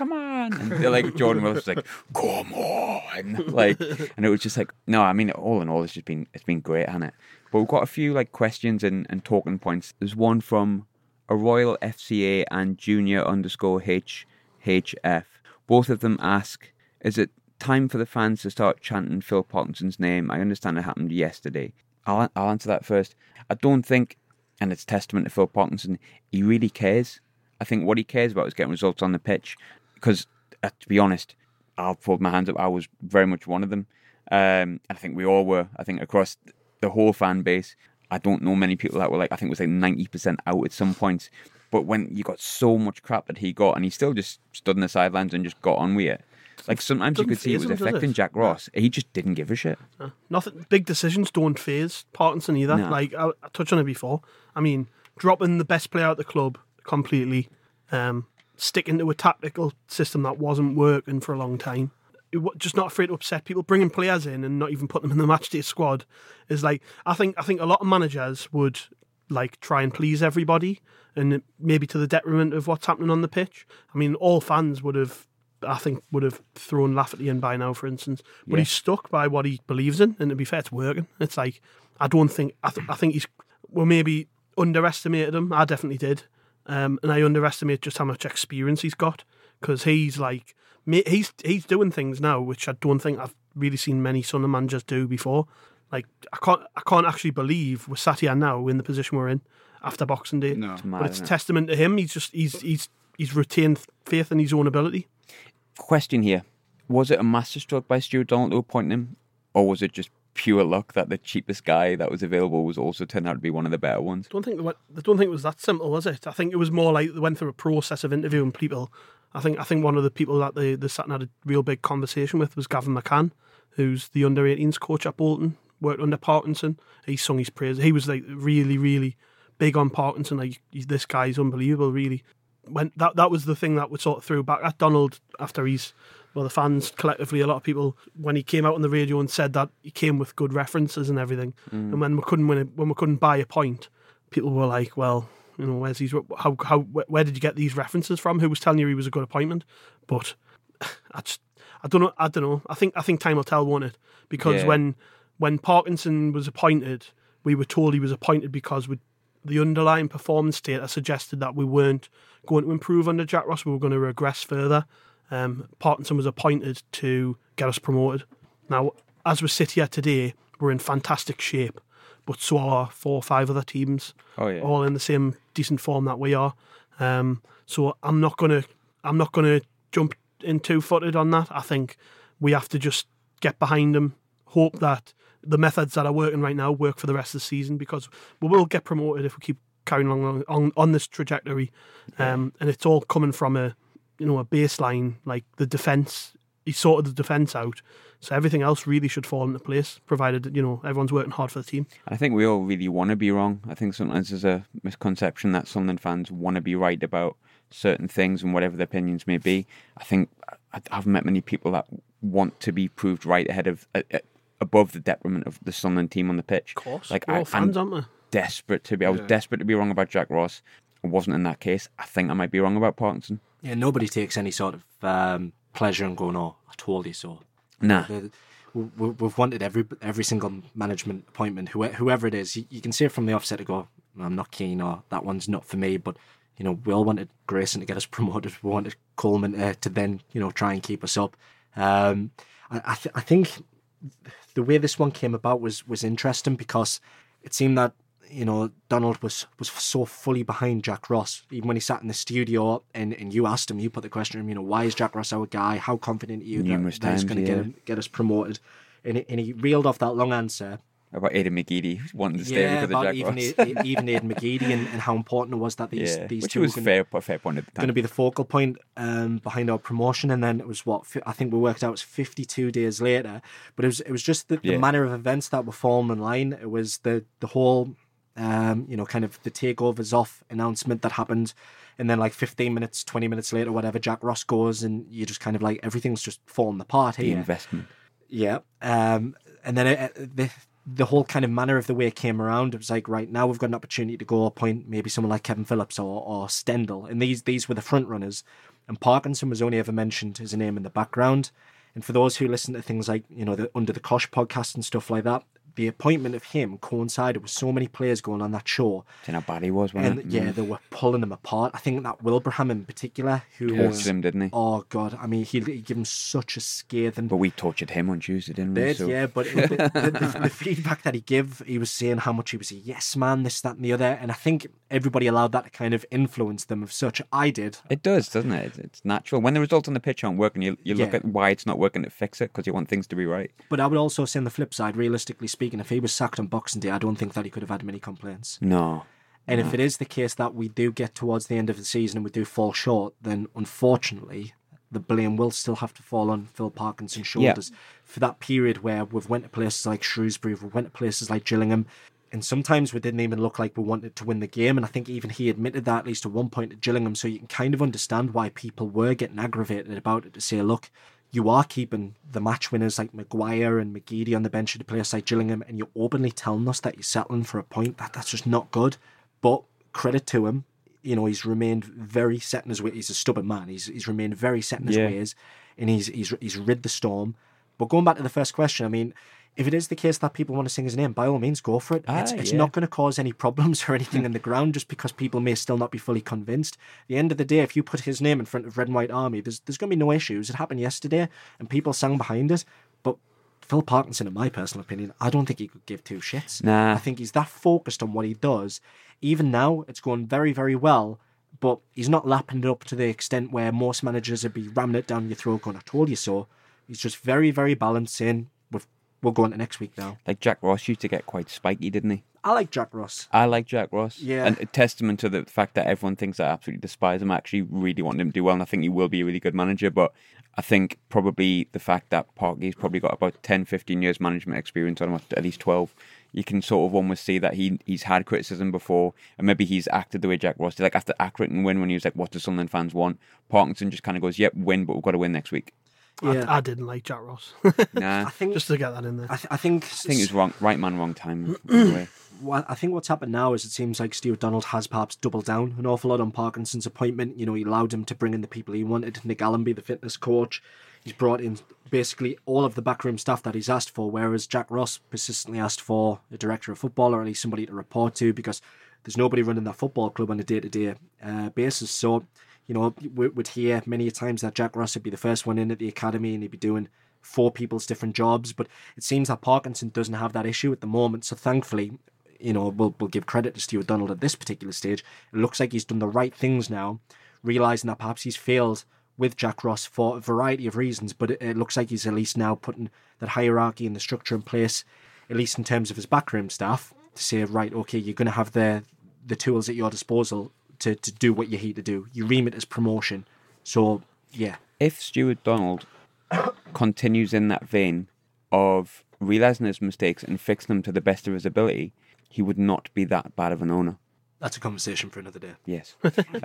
on. And they're like, Jordan Willis was like, come on. Like, and it was just like, no, I mean, all in all, it's just been, it's been great, hasn't it? But we've got a few like questions and, and talking points. There's one from a Royal F C A and Junior underscore H H F. Both of them ask, is it time for the fans to start chanting Phil Parkinson's name? I understand it happened yesterday. I'll, I'll answer that first. I don't think, and it's testament to Phil Parkinson, he really cares. I think what he cares about is getting results on the pitch. Because, uh, to be honest, I'll put my hands up, I was very much one of them. Um, I think we all were. I think across the whole fan base, I don't know many people that were like, I think it was like ninety percent out at some points. But when you got so much crap that he got, and he still just stood on the sidelines and just got on with it. Like sometimes you could see it was affecting it? Jack Ross. He just didn't give a shit. Uh, nothing. Big decisions don't faze Parkinson either. No. Like I, I touched on it before. I mean, dropping the best player at the club completely, um, sticking to a tactical system that wasn't working for a long time. It, just not afraid to upset people. Bringing players in and not even putting them in the matchday squad is like. I think. I think a lot of managers would like try and please everybody, and maybe to the detriment of what's happening on the pitch. I mean, all fans would have. I think would have thrown Lafferty in by now, for instance. But yeah. He's stuck by what he believes in, and to be fair, it's working. It's like, I don't think, I, th- I think he's, well, maybe underestimated him. I definitely did. Um, and I underestimate just how much experience he's got, because he's like, he's he's doing things now, which I don't think I've really seen many Sunderland managers do before. Like, I can't, I can't actually believe we're sat here now in the position we're in after Boxing Day. No. It's mad, but it's a testament to him. He's just, he's, he's, he's retained faith in his own ability. Question here. Was it a masterstroke by Stuart Donald to appoint him? Or was it just pure luck that the cheapest guy that was available was also turned out to be one of the better ones? I don't think, I don't think it was that simple, was it? I think it was more like they went through a process of interviewing people. I think I think one of the people that they, they sat and had a real big conversation with was Gavin McCann, who's the under eighteens coach at Bolton, worked under Parkinson. He sung his praise. He was like really, really big on Parkinson. Like, this guy's unbelievable, really. When that that was the thing that would sort of threw back at Donald after he's, well, the fans collectively, a lot of people, when he came out on the radio and said that he came with good references and everything, mm. and when we couldn't win it, when we couldn't buy a point, people were like, well, you know, where's these, how how where did you get these references from? Who was telling you he was a good appointment? But I just, I don't know, I don't know. I think I think time will tell, won't it? Because yeah. when when Parkinson was appointed, we were told he was appointed because we. The underlying performance data suggested that we weren't going to improve under Jack Ross, we were going to regress further. Um, Parkinson was appointed to get us promoted. Now, as we sit here today, we're in fantastic shape, but so are four or five other teams, oh, yeah. all in the same decent form that we are. Um, so I'm not gonna, I'm not gonna jump in two-footed on that. I think we have to just get behind them, hope that the methods that are working right now work for the rest of the season, because we will get promoted if we keep carrying along on, on this trajectory. Um, and it's all coming from a, you know, a baseline, like the defence. He sorted the defence out. So everything else really should fall into place, provided, you know, everyone's working hard for the team. I think we all really want to be wrong. I think sometimes there's a misconception that Sunderland fans want to be right about certain things and whatever their opinions may be. I think I haven't met many people that want to be proved right ahead of... Uh, above the detriment of the Sunderland team on the pitch. Of course. Like, we're all I, fans, I'm aren't we? desperate to be. I was yeah. desperate to be wrong about Jack Ross. I wasn't in that case. I think I might be wrong about Parkinson. Yeah, nobody takes any sort of um, pleasure in going, oh, I told you so. Nah. We, we've wanted every every single management appointment, whoever it is. You, you can say from the offset to go, I'm not keen, or that one's not for me. But, you know, we all wanted Grayson to get us promoted. We wanted Coleman uh, to then, you know, try and keep us up. Um, I, I, th- I think... the way this one came about was was interesting, because it seemed that, you know, Donald was, was so fully behind Jack Ross. Even when he sat in the studio and, and you asked him, you put the question to him, you know, why is Jack Ross our guy? How confident are you that, that he's going to yeah. get him, get us promoted? And, it, and he reeled off that long answer. About Aidan McGeady wanting to stay yeah, because of Jack even Ross. A, even Aidan McGeady and, and how important it was that these, yeah, these which two was were fair, fair point at the time. going to be the focal point um, behind our promotion. And then it was what, I think we worked out it was fifty-two days later. But it was it was just the, the yeah. manner of events that were falling in line. It was the, the whole, um, you know, kind of the takeovers off announcement that happened. And then like fifteen minutes, twenty minutes later, whatever, Jack Ross goes, and you just kind of like, everything's just falling apart here. The investment. Yeah. Um, and then it, the the whole kind of manner of the way it came around, it was like, right, now we've got an opportunity to go appoint maybe someone like Kevin Phillips or, or Stendhal. And these these were the front runners. And Parkinson was only ever mentioned as a name in the background. And for those who listen to things like, you know, the Under the Kosh podcast and stuff like that, the appointment of him coincided with so many players going on that show. Do you know how bad he was, wasn't And it? yeah, Mm. they were pulling him apart. I think that Wilbraham in particular, who Tortured was... him, didn't he? Oh, God. I mean, he, he gave him such a scathing... But we tortured him on Tuesday, didn't we? Did, So- yeah, but it, the, the, the, the feedback that he gave, he was saying how much he was a yes man, this, that, and the other, and I think everybody allowed that to kind of influence them of such. I did. It does, doesn't it? It's- It's natural. When the results on the pitch aren't working, you, you look Yeah. at why it's not working to fix it because you want things to be right. But I would also say on the flip side, realistically speaking, if he was sacked on Boxing Day, I don't think that he could have had many complaints. No. And if it is the case that we do get towards the end of the season and we do fall short, then unfortunately, the blame will still have to fall on Phil Parkinson's shoulders for that period where we've went to places like Shrewsbury, we've went to places like Gillingham, and sometimes we didn't even look like we wanted to win the game. And I think even he admitted that at least at one point at Gillingham. So you can kind of understand why people were getting aggravated about it, to say, look, you are keeping the match winners like Maguire and McGeady on the bench at a place like Gillingham, and you're openly telling us that you're settling for a point. That that's just not good. But credit to him, you know, he's remained very set in his ways. He's a stubborn man. He's he's remained very set in his Yeah. ways, and he's he's he's rid the storm. But going back to the first question, I mean, if it is the case that people want to sing his name, by all means, go for it. Ah, it's it's yeah. not going to cause any problems or anything in the ground just because people may still not be fully convinced. At the end of the day, if you put his name in front of Red and White Army, there's there's going to be no issues. It happened yesterday, and people sang behind it. But Phil Parkinson, in my personal opinion, I don't think he could give two shits. Nah. I think he's that focused on what he does. Even now, it's going very, very well, but he's not lapping it up to the extent where most managers would be ramming it down your throat going, I told you so. He's just very, very balanced in. We've, we'll go on to next week now. Like Jack Ross used to get quite spiky, didn't he? I like Jack Ross. I like Jack Ross. Yeah. And a testament to the fact that everyone thinks I absolutely despise him. I actually really want him to do well, and I think he will be a really good manager. But I think probably the fact that Parky's probably got about ten, fifteen years management experience on him, at least twelve, you can sort of almost see that he he's had criticism before, and maybe he's acted the way Jack Ross did. Like after Accrington win, when he was like, what do Sunderland fans want? Parkinson just kind of goes, yep, win, but we've got to win next week. Yeah. I, I didn't like Jack Ross. Nah. I think Just to get that in there. I, th- I think I think it was wrong, right man, wrong time. Anyway. Well, I think what's happened now is it seems like Stuart Donald has perhaps doubled down an awful lot on Parkinson's appointment. You know, he allowed him to bring in the people he wanted. Nick Allenby, the fitness coach. He's brought in basically all of the backroom staff that he's asked for, whereas Jack Ross persistently asked for a director of football or at least somebody to report to, because there's nobody running that football club on a day-to-day uh, basis. So, you know, we would hear many times that Jack Ross would be the first one in at the academy and he'd be doing four people's different jobs. But it seems that Parkinson doesn't have that issue at the moment. So thankfully, you know, we'll, we'll give credit to Stuart Donald at this particular stage. It looks like he's done the right things now, realising that perhaps he's failed with Jack Ross for a variety of reasons, but it, it looks like he's at least now putting that hierarchy and the structure in place, at least in terms of his backroom staff, to say, right, okay, you're going to have the the tools at your disposal to, to do what you need to do. Your remit is promotion. So, yeah. If Stuart Donald continues in that vein of realising his mistakes and fixing them to the best of his ability, he would not be that bad of an owner. That's a conversation for another day. Yes.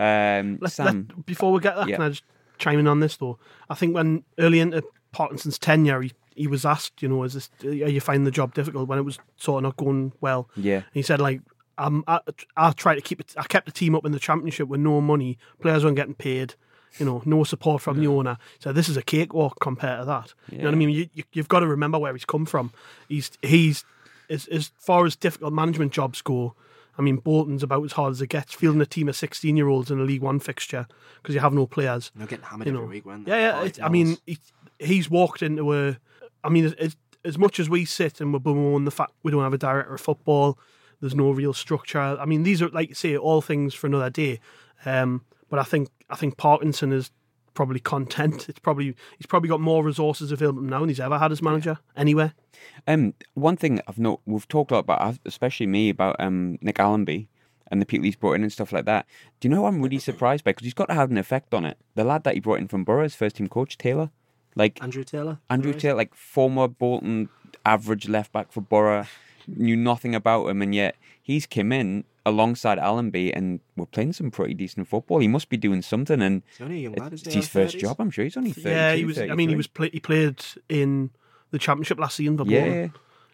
Um, Let's, Sam, let, before we get that, Yeah. can I just chime in on this though? I think when early into Parkinson's tenure, he, he was asked, you know, is this, are you finding the job difficult when it was sort of not going well? yeah. And he said, like, um, I, I tried to keep it, I kept the team up in the championship with no money, players weren't getting paid, you know, no support from the owner. So this is a cakewalk compared to that. You know what I mean? You, you, you've got to remember where he's come from. He's, he's as, as far as difficult management jobs go, I mean, Bolton's about as hard as it gets, fielding a team of sixteen-year-olds in a League One fixture because you have no players. They're getting hammered You know. every week, weren't they? Yeah, yeah. Oh, It, I mean, he, he's walked into a. I mean, as, as much as we sit and we bemoan the fact we don't have a director of football, there's no real structure. I mean, these are, like you say, all things for another day. Um, but I think I think Parkinson is probably content. It's probably he's probably got more resources available now than he's ever had as manager. Anyway, Um, one thing I've not we've talked a lot about, especially me, about um Nick Allenby and the people he's brought in and stuff like that. Do you know what I'm really surprised by? Because he's got to have an effect on it. The lad that he brought in from Borough, his first team coach, Taylor, like Andrew Taylor. Andrew right? Taylor, like former Bolton average left back for Borough, knew nothing about him, and yet he's come in alongside Allenby and we're playing some pretty decent football. He must be doing something, and He's only a young lad, it's isn't he? his first thirties? job. I'm sure he's only thirty-two, yeah, he was. I mean, he thirty-three. was play, he played in the championship last season for Yeah, Bolton. yeah.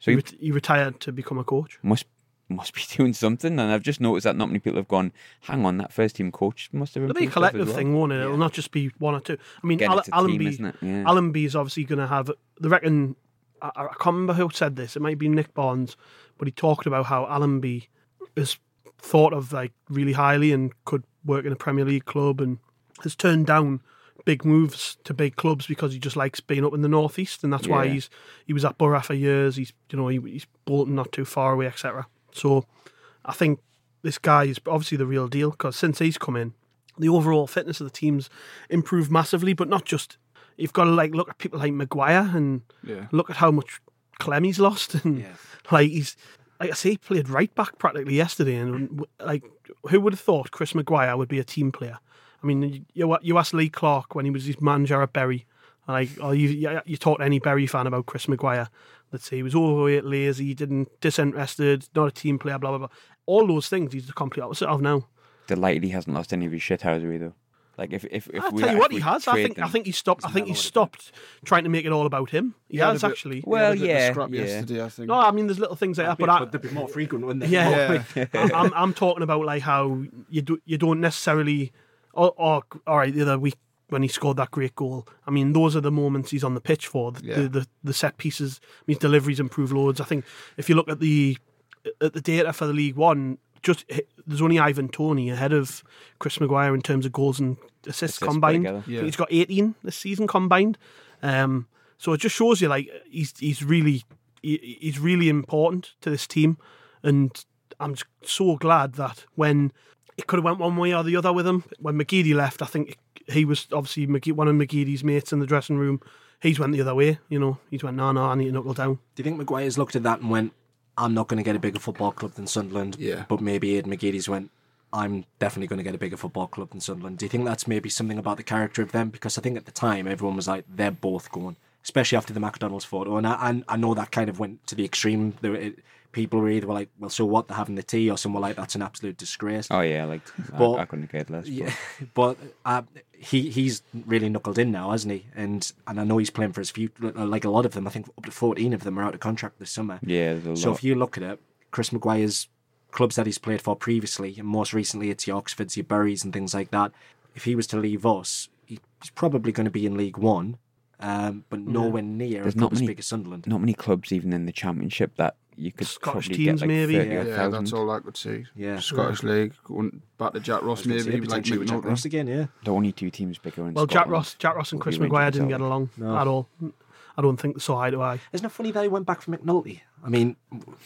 So he, he ret- he retired to become a coach. must must be doing something, and I've just noticed that not many people have gone, hang on, that first team coach must have It'll be a improved stuff as collective well. thing, won't it? It'll not just be one or two. I mean, Again, Al- it's a team, Allenby, isn't it? Yeah. Allenby is obviously going to have. They reckon. I, I can't remember who said this. It might be Nick Barnes, but he talked about how Allenby is thought of like really highly and could work in a Premier League club, and has turned down big moves to big clubs because he just likes being up in the northeast, and that's why Yeah. he's he was at Borough for years. He's you know he, he's Bolton not too far away, et cetera. So I think this guy is obviously the real deal because since he's come in, the overall fitness of the team's improved massively. But not just you've got to like look at people like Maguire and Yeah. look at how much Clemmy's lost, and Yeah. like he's like I say, he played right back practically yesterday, and like who would have thought Chris Maguire would be a team player? I mean, you you asked Lee Clark when he was his manager at Bury, like, or you you, you talk to any Bury fan about Chris Maguire, let's say he was overweight, lazy, didn't disinterested, not a team player, blah blah blah. All those things he's the complete opposite of now. Delighted he hasn't lost any of his shithousery though. Like if if, if I'll we tell you what, if he we has. I trade think I them- think he stopped. I think he stopped trying to make it all about him. He had has a bit- actually. he Well, had a bit of a yeah, scrap yeah. yesterday, I think. No, I mean there's little things like that, but I, But they'd be more frequent, wouldn't they? Yeah, Yeah. I'm, I'm I'm talking about like how you do you don't necessarily. Or, or all right, the other week when he scored that great goal. I mean, those are the moments he's on the pitch for. The Yeah. the, the, the set pieces. I mean, his deliveries improve loads. I think if you look at the at the data for the League One, just there's only Ivan Toney ahead of Chris Maguire in terms of goals and assists, Assists combined. together. I think Yeah. he's got eighteen this season combined. Um, so it just shows you like he's he's really he, he's really important to this team, and I'm just so glad that when it could have went one way or the other with him. When McGeady left, I think he was obviously McGe- one of McGeady's mates in the dressing room. He's went the other way, you know. He's went, no, no, I need to knuckle down. Do you think Maguire's looked at that and went, I'm not going to get a bigger football club than Sunderland? Yeah. But maybe Aidan McGeady's went, I'm definitely going to get a bigger football club than Sunderland. Do you think that's maybe something about the character of them? Because I think at the time everyone was like, they're both going, especially after the McDonald's photo. And I, I, I know that kind of went to the extreme. There, it, people were either like, well, so what, they're having the tea, or some were like, that's an absolute disgrace. Oh yeah, like But- I, I couldn't care less. Yeah, but uh, he he's really knuckled in now, hasn't he? And and I know he's playing for his future. Like a lot of them, I think up to fourteen of them are out of contract this summer. Yeah, there's a So lot. if you look at it, Chris Maguire's clubs that he's played for previously, and most recently it's your Oxfords, your Burys, and things like that. If he was to leave us, he's probably going to be in League One, um, but nowhere near There's a not club as many- big as Sunderland. Not many clubs even in the Championship that you could Scottish probably teams, get like maybe. thirty Yeah, or yeah, thousand. that's all I could see. Yeah. Scottish League, going back to Jack Ross, maybe, like potentially with Jack McNulty. Ross again, yeah. The only two teams bigger in Well, Jack Scotland Ross, Jack Ross and would Chris be Rangers Maguire and didn't get Celtic. along No. at all. I don't think so eye to eye. Isn't it funny that he went back for McNulty? I mean,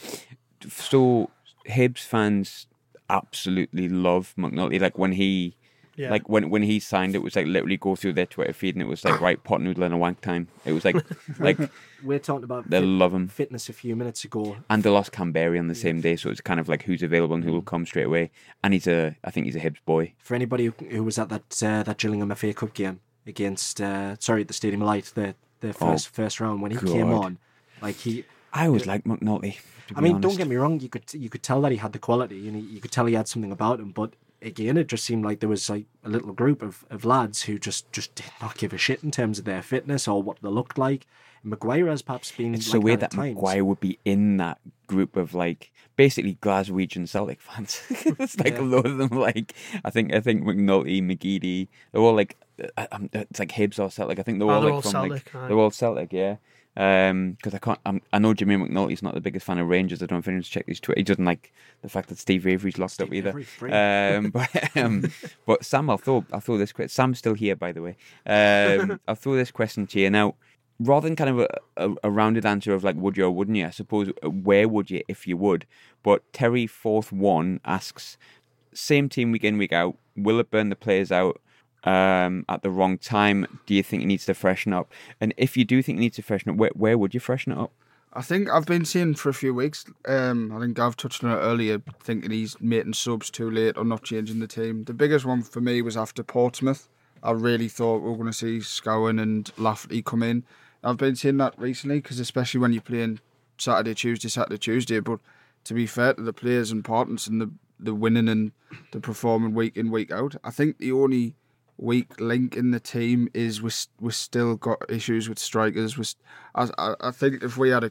So Hibs fans absolutely love McNulty. Like when he, Yeah. like when when he signed, it was like literally go through their Twitter feed and it was like right pot noodle and a wank time. It was like like we're talking about they fit- love him. fitness a few minutes ago. And they lost Canberra on the same day, so it's kind of like who's available and who will come straight away. And he's a, I think he's a Hibs boy. For anybody who, who was at that uh, that Gillingham F A Cup game against, uh, sorry, the Stadium of Light, the the first first round when he came God. on, like he. I always liked McNulty. To be I mean, honest. don't get me wrong. You could you could tell that he had the quality, and he, you could tell he had something about him. But again, it just seemed like there was like a little group of, of lads who just, just did not give a shit in terms of their fitness or what they looked like. Maguire has perhaps been. It's like so weird that that at times. Maguire would be in that group of like basically Glaswegian Celtic fans. It's like Yeah. a load of them. Like I think I think McNulty, McGeady, they're all like uh, um, it's like Hibs or Celtic. I think they're Oh, all they're like all from Celtic, like aye. they're all Celtic. Yeah. Um, because I can't. I'm, I know Jimmy McNulty's not the biggest fan of Rangers. I don't know if anyone's checked his Twitter. He doesn't like the fact that Steve Avery's locked up either. Avery, free. Um, but um, but Sam, I'll throw I'll throw this question. Sam's still here, by the way. Um, I'll throw this question to you now. Rather than kind of a, a, a rounded answer of like would you or wouldn't you, I suppose uh, where would you if you would? But Terry Fourth One asks, same team week in week out, will it burn the players out um, at the wrong time? Do you think it needs to freshen up? And if you do think it needs to freshen up, where where would you freshen it up? I think I've been seeing for a few weeks, um, I think Gav touched on it earlier, thinking he's making subs too late or not changing the team. The biggest one for me was after Portsmouth. I really thought we were going to see Scowen and Lafferty come in. I've been seeing that recently, because especially when you're playing Saturday, Tuesday, Saturday, Tuesday, but to be fair to the players' importance and the, the winning and the performing week in, week out, I think the only weak link in the team is we we still got issues with strikers. We, I, I I think if we had a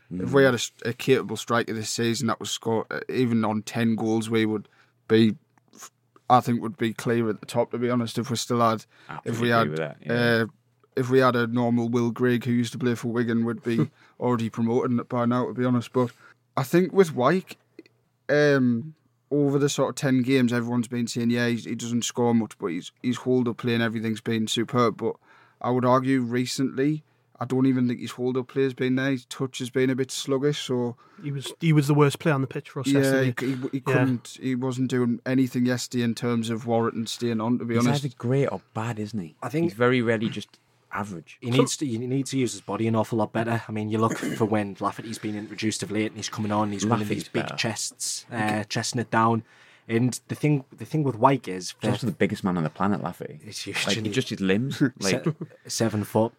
Mm. If we had a, a capable striker this season that was scored, even on ten goals, we would be, I think, would be clear at the top. To be honest, if we still had, Absolutely if we had, that, yeah. uh, if we had a normal Will Grigg who used to play for Wigan, would be already promoted by now. To be honest, but I think with Wyke, um, over the sort of ten games, everyone's been saying, yeah, he's, he doesn't score much, but he's his hold-up play and everything's been superb. But I would argue recently, I don't even think his hold-up play has been there. His touch has been a bit sluggish. So he was he was the worst player on the pitch for us yeah, yesterday. he, he, he Yeah. couldn't. He wasn't doing anything yesterday in terms of warranting staying on. To be He's honest, either great or bad, isn't he? I think- he's very rarely just average. He needs to he needs to use his body an awful lot better. I mean, you look for when Lafferty's been introduced of late, and he's coming on, he's winning Lafferty's these big better. chests, uh, chesting it down. And the thing the thing with Wyke is He's also the biggest man on the planet, Lafferty. He's huge, Like, isn't he? just his limbs. Like, se- seven foot.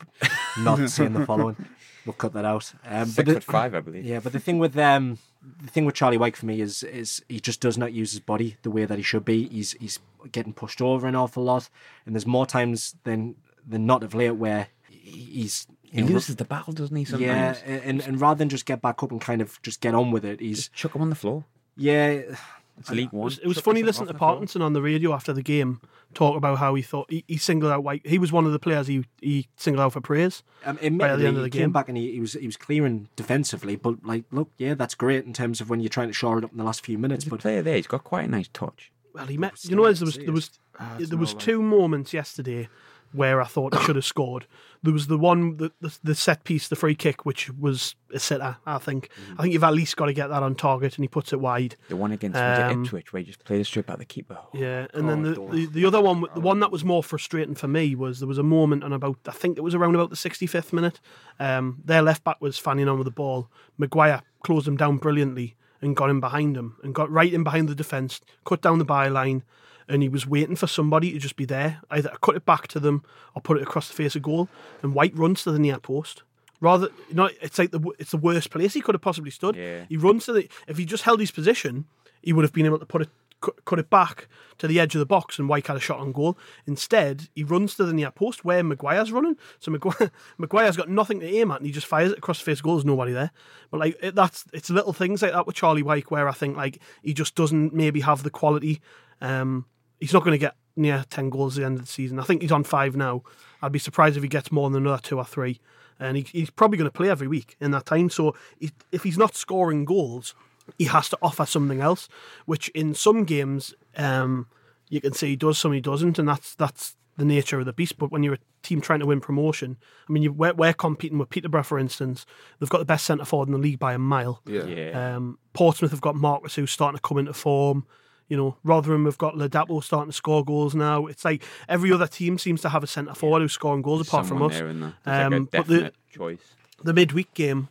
Not saying the following. We'll cut that out. Um, six the- foot five, I believe. Yeah, but the thing with um, the thing with Charlie Wyke for me is is he just does not use his body the way that he should be. He's he's getting pushed over an awful lot, and there's more times than than not of late where he's He you know, loses the battle, doesn't he, yeah, sometimes? and and rather than just get back up and kind of just get on with it, he's Just chuck him on the floor. yeah. It's League It One. was, it was Chuck funny him listening to off the floor. Parkinson on the radio after the game talk about how he thought he, he singled out White. He was one of the players he he singled out for praise. Um, Right at the admittedly, end of he the came game. back and he, he was he was clearing defensively, but like, look, yeah, that's great in terms of when you're trying to shore it up in the last few minutes. There's a But player there. He's got quite a nice touch. Well, he met. You know, there was there was Ah, it's there was not two moments yesterday where I thought he should have scored. There was the one, the, the, the set piece, the free kick, which was a sitter. I think. Mm. I think you've at least got to get that on target, and he puts it wide. The one against was it Um, Ipswich where he just played a strip at the keeper. Yeah, and then the, God, the, the other one, the one that was more frustrating for me was there was a moment on about, I think it was around about the sixty-fifth minute. Um, their left back was fanning on with the ball. Maguire closed him down brilliantly and got him behind him and got right in behind the defence, cut down the byline, and he was waiting for somebody to just be there, either cut it back to them or put it across the face of goal. And White runs to the near post. Rather, you know, it's like the it's the worst place he could have possibly stood. Yeah. He runs to the. If he just held his position, he would have been able to put it cut, cut it back to the edge of the box, and White had a shot on goal. Instead, he runs to the near post where Maguire's running. So Maguire, Maguire's got nothing to aim at, and he just fires it across the face of goal. There's nobody there. But like it, that's it's little things like that with Charlie Wyke where I think like he just doesn't maybe have the quality. Um, he's not going to get near ten goals at the end of the season. I think he's on five now. I'd be surprised if he gets more than another two or three. And he, he's probably going to play every week in that time. So he, if he's not scoring goals, he has to offer something else, which in some games um, you can say he does, some he doesn't, and that's that's the nature of the beast. But when you're a team trying to win promotion, I mean, you, we're, we're competing with Peterborough, for instance. They've got the best centre forward in the league by a mile. yeah. Yeah. Um, Portsmouth have got Marcus, who's starting to come into form. You know, Rotherham have got Ladapo starting to score goals now. It's like every other team seems to have a centre forward who's scoring goals There's apart from someone us. there in there. There's like Um, a but the- definite choice. The midweek game,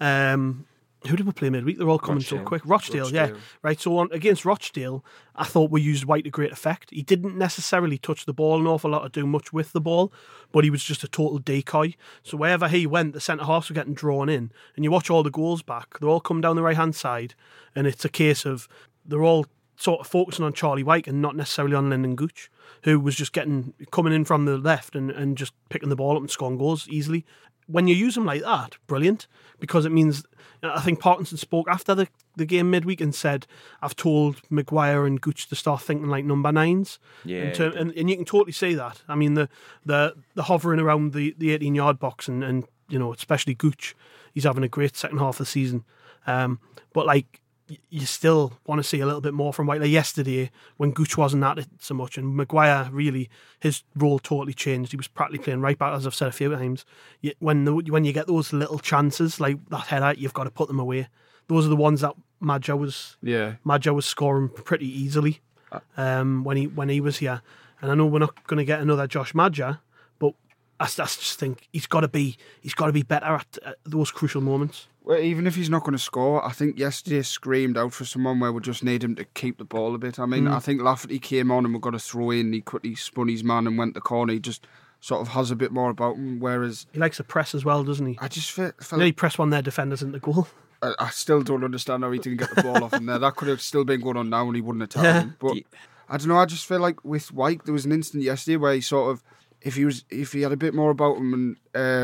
um, who did we play midweek? They're all coming so Rochdale. quick. Rochdale, yeah. Rochdale. Right, so on, against Rochdale, I thought we used White to great effect. He didn't necessarily touch the ball an awful lot or do much with the ball, but he was just a total decoy. So wherever he went, the centre-halves were getting drawn in. And you watch all the goals back, they're all coming down the right-hand side, and it's a case of they're all sort of focusing on Charlie Wyke and not necessarily on Lyndon Gooch, who was just getting coming in from the left and, and just picking the ball up and scoring goals easily. When you use them like that, brilliant, because it means, I think Parkinson spoke after the, the game midweek and said, I've told Maguire and Gooch to start thinking like number nines. Yeah, In term, and, and you can totally see that. I mean, the the, the hovering around the, the eighteen-yard box and, and, you know, especially Gooch, he's having a great second half of the season. Um, but, like, you still want to see a little bit more from White. Like yesterday, when Gooch wasn't at it so much, and Maguire really, his role totally changed. He was practically playing right back, as I've said a few times. You, when the, when you get those little chances, like that header, you've got to put them away. Those are the ones that Madja was Yeah. Madja was scoring pretty easily um, when he when he was here. And I know we're not going to get another Josh Madja, but I, I just think he's got to be he's got to be better at, at those crucial moments. Well, even if he's not going to score, I think yesterday screamed out for someone where we just need him to keep the ball a bit. I mean, Mm. I think Lafferty came on and we got a throw in. He quickly spun his man and went the corner. He just sort of has a bit more about him. Whereas He likes to press as well, doesn't he? I just felt, You felt know, he pressed one of their defenders into goal. I, I still don't understand how he didn't get the ball off him there. That could have still been going on now and he wouldn't have tackled him. But I don't know. I just feel like with Wyke, there was an instant yesterday where he sort of, if he was, if he had a bit more about him and uh,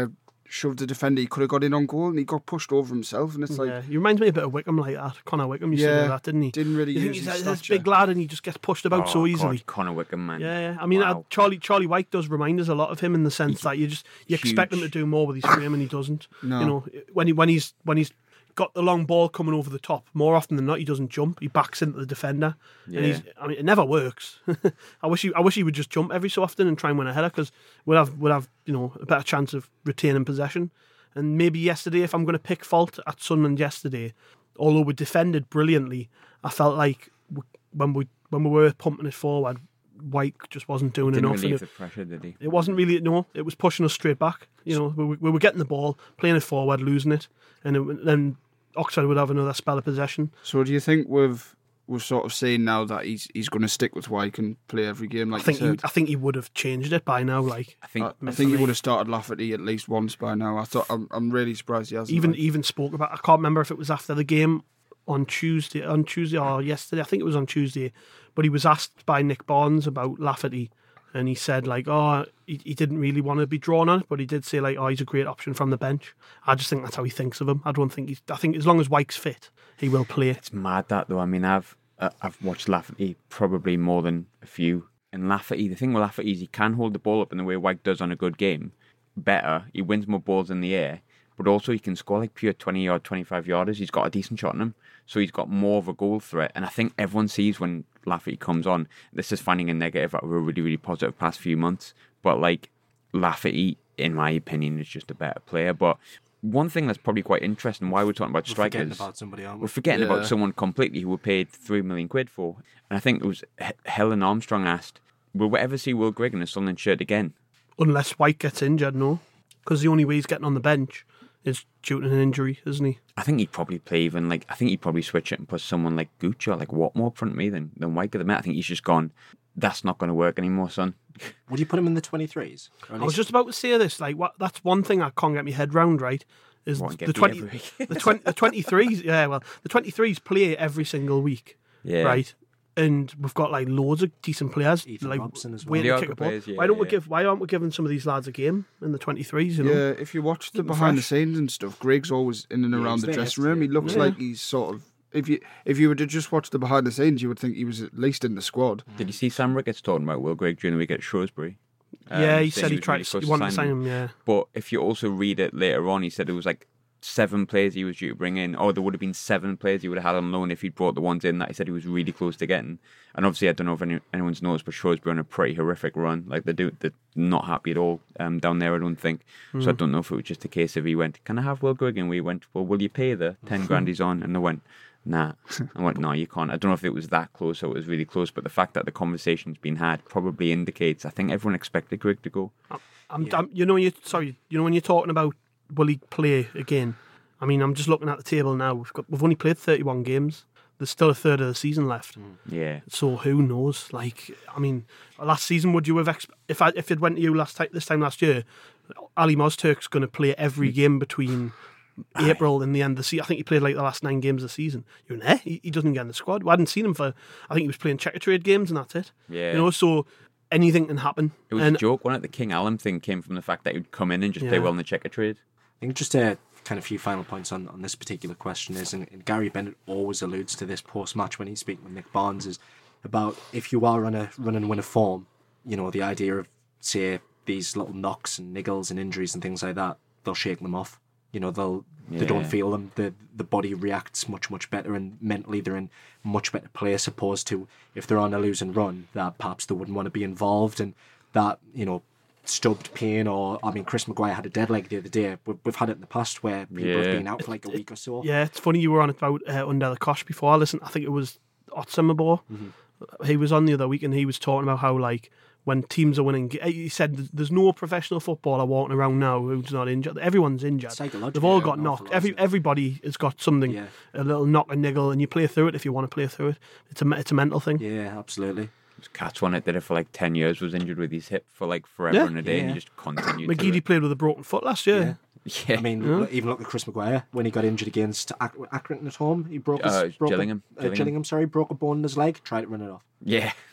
shoved the defender. He could have got in on goal, and he got pushed over himself. And it's like, yeah, he reminds me a bit of Wickham like that. Connor Wickham used to Yeah, do that, didn't he? didn't really You think use he's his a- this stature. big lad and he just gets pushed about Oh, so God, easily. Connor Wickham, man. Yeah, yeah. I mean, Wow. uh, Charlie Charlie White does remind us a lot of him in the sense that you just you expect him to Huge. do more with his frame and he doesn't. No. You know, when he when he's when he's got the long ball coming over the top, more often than not he doesn't jump. He backs into the defender, and he's. I mean, it never works. I wish he I wish he would just jump every so often and try and win a header because we'll have we'll have you know a better chance of retaining possession. And maybe yesterday, if I'm going to pick fault at Sunderland yesterday, although we defended brilliantly, I felt like we, when we when we were pumping it forward, White just wasn't doing Didn't enough. relieve and the pressure, did he? it, it wasn't really no. It was pushing us straight back. You know, we, were- we were getting the ball, playing it forward, losing it, and it, then Oxford would have another spell of possession. So do you think we've we've sort of seen now that he's he's going to stick with Wyke and play every game like I think you he, said? I think he would have changed it by now. Like I think I, I think he would have started Lafferty at least once by now. I thought I'm I'm really surprised he hasn't. even like. even spoke about. I can't remember if it was after the game on Tuesday, on Tuesday or yesterday. I think it was on Tuesday, but he was asked by Nick Barnes about Lafferty, and he said like, oh, he, he didn't really want to be drawn on it, but he did say like, oh, he's a great option from the bench. I just think that's how he thinks of him. I don't think he's. I think as long as Wyke's fit, he will play. It's mad that though. I mean, I've uh, I've watched Lafferty probably more than a few. And Lafferty, the thing with Lafferty is he can hold the ball up in the way White does on a good game better. He wins more balls in the air, but also he can score like pure twenty yard, twenty-five yarders. He's got a decent shot on him, so he's got more of a goal threat. And I think everyone sees when Lafferty comes on. This is finding a negative out of a really, really positive past few months. But like Lafferty, in my opinion, is just a better player. But one thing that's probably quite interesting, why we're talking about We're forgetting strikers, about somebody, aren't we? we're forgetting Yeah. about someone completely who were paid three million quid for. And I think it was H- Helen Armstrong asked, will we ever see Will Grigg in a Sunderland shirt again? Unless White gets injured, no, because the only way he's getting on the bench is due to an injury, isn't he? I think he'd probably play even like I think he'd probably switch it and put someone like Gooch or like Watmore up front of me than than White at the minute. I think he's just gone. That's not going to work anymore, son. Would you put him in the twenty-threes? Or at I was least- just about to say this. Like, what? That's one thing I can't get my head round. Right? Is What, get the beat twenty, every week? the twenty, the twenty-threes? Yeah, well, the twenty-threes play every single week. Yeah. Right. And we've got like loads of decent players. Ethan like Robson as well. waiting The to kick other a ball. players, yeah, why don't we yeah. give? Why aren't we giving some of these lads a game in the twenty-threes? You know? Yeah, if you watch the Keep him behind the fresh. scenes and stuff, Greg's always in and Yeah, around he's the there, dressing room. He looks Yeah. like he's sort of. If you if you were to just watch the behind the scenes, you would think he was at least in the squad. Did you see Sam Ricketts talking about Will Grigg during the week at Shrewsbury? Um, yeah, he saying said he was tried. really close he wanted to sign him. him. Yeah. But if you also read it later on, he said it was like seven players he was due to bring in. Or there would have been seven players he would have had on loan if he'd brought the ones in that he said he was really close to getting. And obviously, I don't know if any, anyone's noticed, but Shrewsbury on a pretty horrific run. Like they do, they're not happy at all um, down there. I don't think. So I don't know if it was just a case of he went, "Can I have Will Grigg?" And we went, "Well, will you pay the ten grand he's on?" And they went, "Nah." I went, "No, you can't." I don't know if it was that close or it was really close, but the fact that the conversation's been had probably indicates. I think everyone expected Grigg to go. I'm, I'm, you know, when you sorry, you know, when you're talking about will he play again? I mean, I'm just looking at the table now. We've got we've only played thirty-one games. There's still a third of the season left. Yeah. So who knows? Like, I mean, last season would you have exp- if I if it went to you last time this time last year, Ali Mozturk's going to play every game between April and the end of the season. I think he played like the last nine games of the season. You're eh? He, he doesn't get in the squad. We hadn't seen him for. I think he was playing checker trade games and that's it. Yeah. You know, so anything can happen. It was and a joke, wasn't it? The King Allen thing came from the fact that he'd come in and just play Yeah. well in the checker trade. I think just a kind of few final points on, on this particular question is, and, and Gary Bennett always alludes to this post-match when he's speaking with Nick Barnes, is about if you are on a run and win a form, you know, the idea of, say, these little knocks and niggles and injuries and things like that, they'll shake them off. You know, they'll they don't Yeah. feel them. The the body reacts much, much better, and mentally they're in much better place, opposed to if they're on a losing run, that perhaps they wouldn't want to be involved, and that, you know, stubbed pain, or I mean, Chris Maguire had a dead leg the other day. We've, we've had it in the past where people Yeah. have been out for like a week or so. Yeah, it's funny you were on about uh, Under the Kosh before. I listened, I think it was Otsamabor. Mm-hmm. He was on the other week and he was talking about how, like, when teams are winning, he said there's no professional footballer walking around now who's not injured. Everyone's injured. Psychologically, They've all yeah, got an awful knocked. lot, Every isn't it? everybody has got something, Yeah. a little knock, a niggle, and you play through it if you want to play through it. It's a it's a mental thing. Yeah, absolutely. It was Katz one that did it for like ten years, was injured with his hip for like forever Yeah. and a day, and Yeah. he just continued. to McGeady it. played with a broken foot last year. Yeah. I mean, look- even look at Chris Maguire when he got injured against Ac- Accrington at home. He broke his Uh, broke a- Gillingham. uh, Gillingham. Gillingham, sorry, broke a bone in his leg. Tried to run it off. yeah.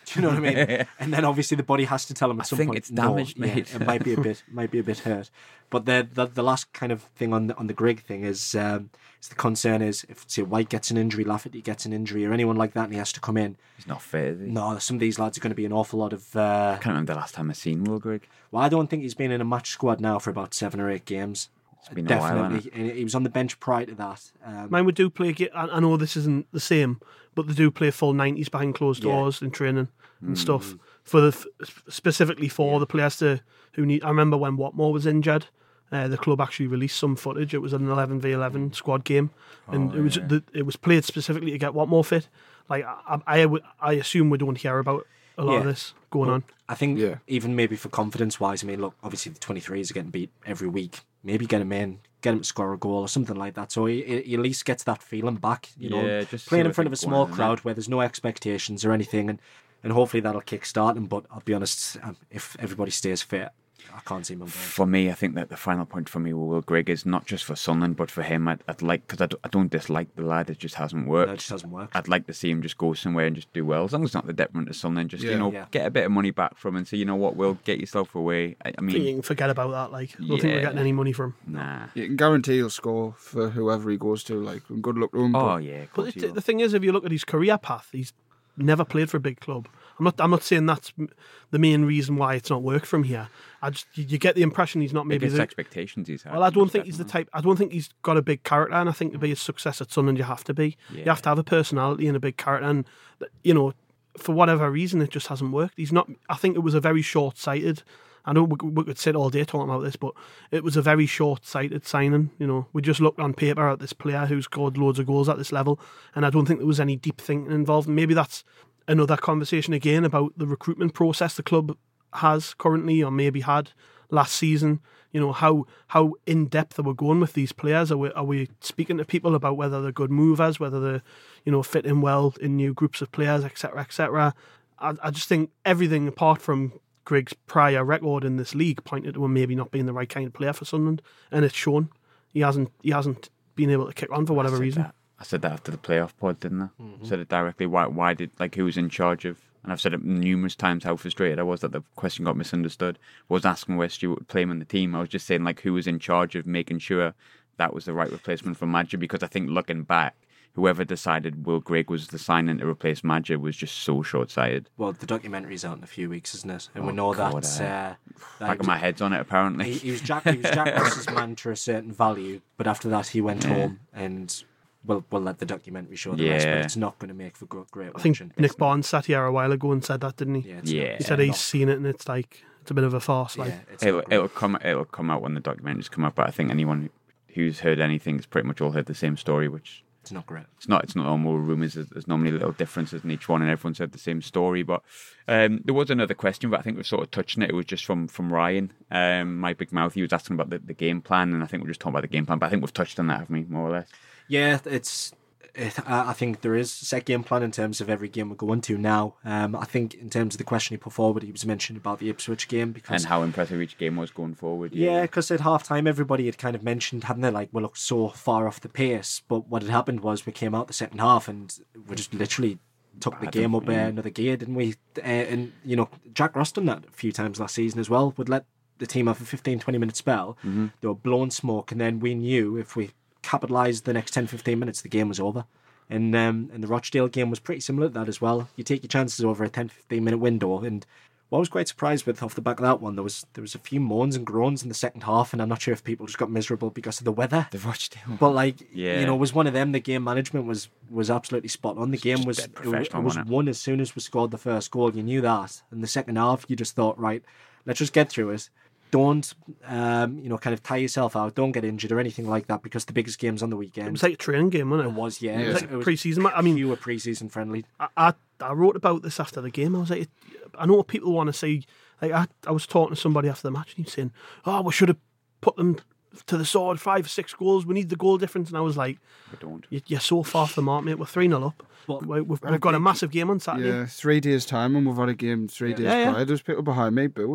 Do you know what I mean? And then obviously the body has to tell him at I some think point. it's damaged, no, yeah, mate. it might be a bit, might be a bit hurt. But the the, the last kind of thing on the, on the Grigg thing is, um, is the concern is if say White gets an injury, Lafferty gets an injury, or anyone like that, and he has to come in. He's not fit, is he? No, some of these lads are going to be an awful lot of. Uh, I can't remember the last time I seen Will Grigg. well, I don't think he's been in a match squad now for about seven or eight games. It's been a while, Definitely, hasn't it? and he was on the bench prior to that. Um, Mine would do play. ga- I I know this isn't the same, but they do play full nineties behind closed Yeah. doors in training and stuff for the f- specifically for the players to who need. I remember when Watmore was injured, uh, the club actually released some footage. It was an eleven v eleven squad game, and Oh, it was yeah. the, it was played specifically to get Watmore fit. Like I, I, I, I assume we don't hear about a lot Yeah. of this going on. I think Yeah. even maybe for confidence wise, I mean, look, obviously the twenty-threes are getting beat every week. Maybe get him in, get him to score a goal or something like that. So he, he at least gets that feeling back, you know, Yeah, just see playing in what front of they a small want, innit? crowd where there's no expectations or anything, and, and hopefully that'll kick-start him. But I'll be honest, um, if everybody stays fit, I can't see him on goal. For me, I think that the final point for me with Will Grigg is not just for Sunderland, but for him. I'd, I'd like, because I, d- I don't dislike the lad, it just hasn't worked. No, it just hasn't worked. I'd like to see him just go somewhere and just do well, as long as it's not the detriment of Sunderland. Just, Yeah. you know, Yeah. get a bit of money back from him and say, you know what, Will, get yourself away. I, I I think you mean, can forget about that. Like I don't think we're Yeah. getting any money from him. nah. You can guarantee he'll score for whoever he goes to. Like, and good luck to him. Oh, but yeah. of But course he it, will. the thing is, if you look at his career path, he's never played for a big club. I'm not. I'm not saying that's m- the main reason why it's not worked from here. I just you, you get the impression he's not maybe. Biggest The, expectations he's had. well, I don't most think he's the definitely. type. I don't think he's got a big character, and I think to be a success at Sunderland, you have to be. You Yeah. have to have a personality and a big character, and you know, for whatever reason, it just hasn't worked. He's not. I think it was a very short-sighted. I know we, we could sit all day talking about this, but it was a very short-sighted signing. You know, we just looked on paper at this player who's scored loads of goals at this level, and I don't think there was any deep thinking involved. And maybe that's another conversation again about the recruitment process the club has currently, or maybe had last season. You know, how how in depth are we going with these players? Are we are we speaking to people about whether they're good movers, whether they're, you know, fit in well in new groups of players, et cetera, et cetera. I, I just think everything apart from Grigg's prior record in this league pointed to him maybe not being the right kind of player for Sunderland, and it's shown. He hasn't he hasn't been able to kick on for whatever I said reason. that. I said that after the playoff pod, didn't I? Mm-hmm. Said it directly. Why? Why did like who was in charge of? And I've said it numerous times how frustrated I was that the question got misunderstood. I wasn't asking where Stewart would play him in the team. I was just saying like who was in charge of making sure that was the right replacement for Madger. Because I think looking back, whoever decided Will Grigg was the signing to replace Madger was just so short-sighted. Well, the documentary's out in a few weeks, isn't it? And we Oh, know God, that. eh. Uh, that Back of my head's on it apparently. he, he was Jack. He was Jack Ross's man to a certain value, but after that he went Yeah. home, and we'll we'll let the documentary show the rest. But Yeah. it's not going to make for great, great I think watching. Nick Barnes sat here a while ago and said that, didn't he? Yeah, it's Yeah. not- He said it's he's not- seen it and it's like it's a bit of a farce. Like Yeah, it's It'll, not great. it'll come. It'll come out when the documentaries come out. But I think anyone who's heard anything has pretty much all heard the same story, which It's not great. it's not. It's not normal rumours. There's, there's normally little differences in each one, and everyone's heard the same story. But um, there was another question, but I think we've sort of touched on it. It was just from from Ryan, um, my big mouth. He was asking about the, the game plan, and I think we're just talking about the game plan. But I think we've touched on that, haven't we, more or less? Yeah, it's. It, I I think there is a set game plan in terms of every game we're going to now. Um, I think in terms of the question he put forward, he was mentioning about the Ipswich game because And how impressive each game was going forward. yeah, because at half time everybody had kind of mentioned, hadn't they, like, we looked so far off the pace. But what had happened was we came out the second half and we just literally took the I game don't- up uh, yeah. another gear, didn't we? Uh, and, you know, Jack Ross done that a few times last season as well. Would let the team have a fifteen, twenty minute spell. Mm-hmm. They were blowing smoke, and then we knew if we capitalised the next ten, fifteen minutes, the game was over. And, um, and the Rochdale game was pretty similar to that as well. You take your chances over a ten, fifteen minute window, and what I was quite surprised with off the back of that one, there was there was a few moans and groans in the second half, and I'm not sure if people just got miserable because of the weather. The Rochdale. But like, Yeah. you know, it was one of them. The game management was was absolutely spot on. The game just was dead it, was- professional, it was wasn't it? won as soon as we scored the first goal. You knew that. In the second half, you just thought, right, let's just get through it. Don't, um, you know, kind of tie yourself out. Don't get injured or anything like that because the biggest game's on the weekend. it was like a training game, wasn't It it? was, yeah. Yeah. It was, Like it was pre-season. I mean, pure pre-season friendly. I, I I wrote about this after the game. I was like, I know what people want to see. Like I, I was talking to somebody after the match, and he was saying, "Oh, we should have put them to the sword, five or six goals. We need the goal difference." And I was like, We don't. "You- "You're so far from the mark, mate. We're three nil up. But- We- We've, we've got a massive game on Saturday." yeah, three days time, and we've had a game three days Yeah, yeah. prior. There's people behind me booing.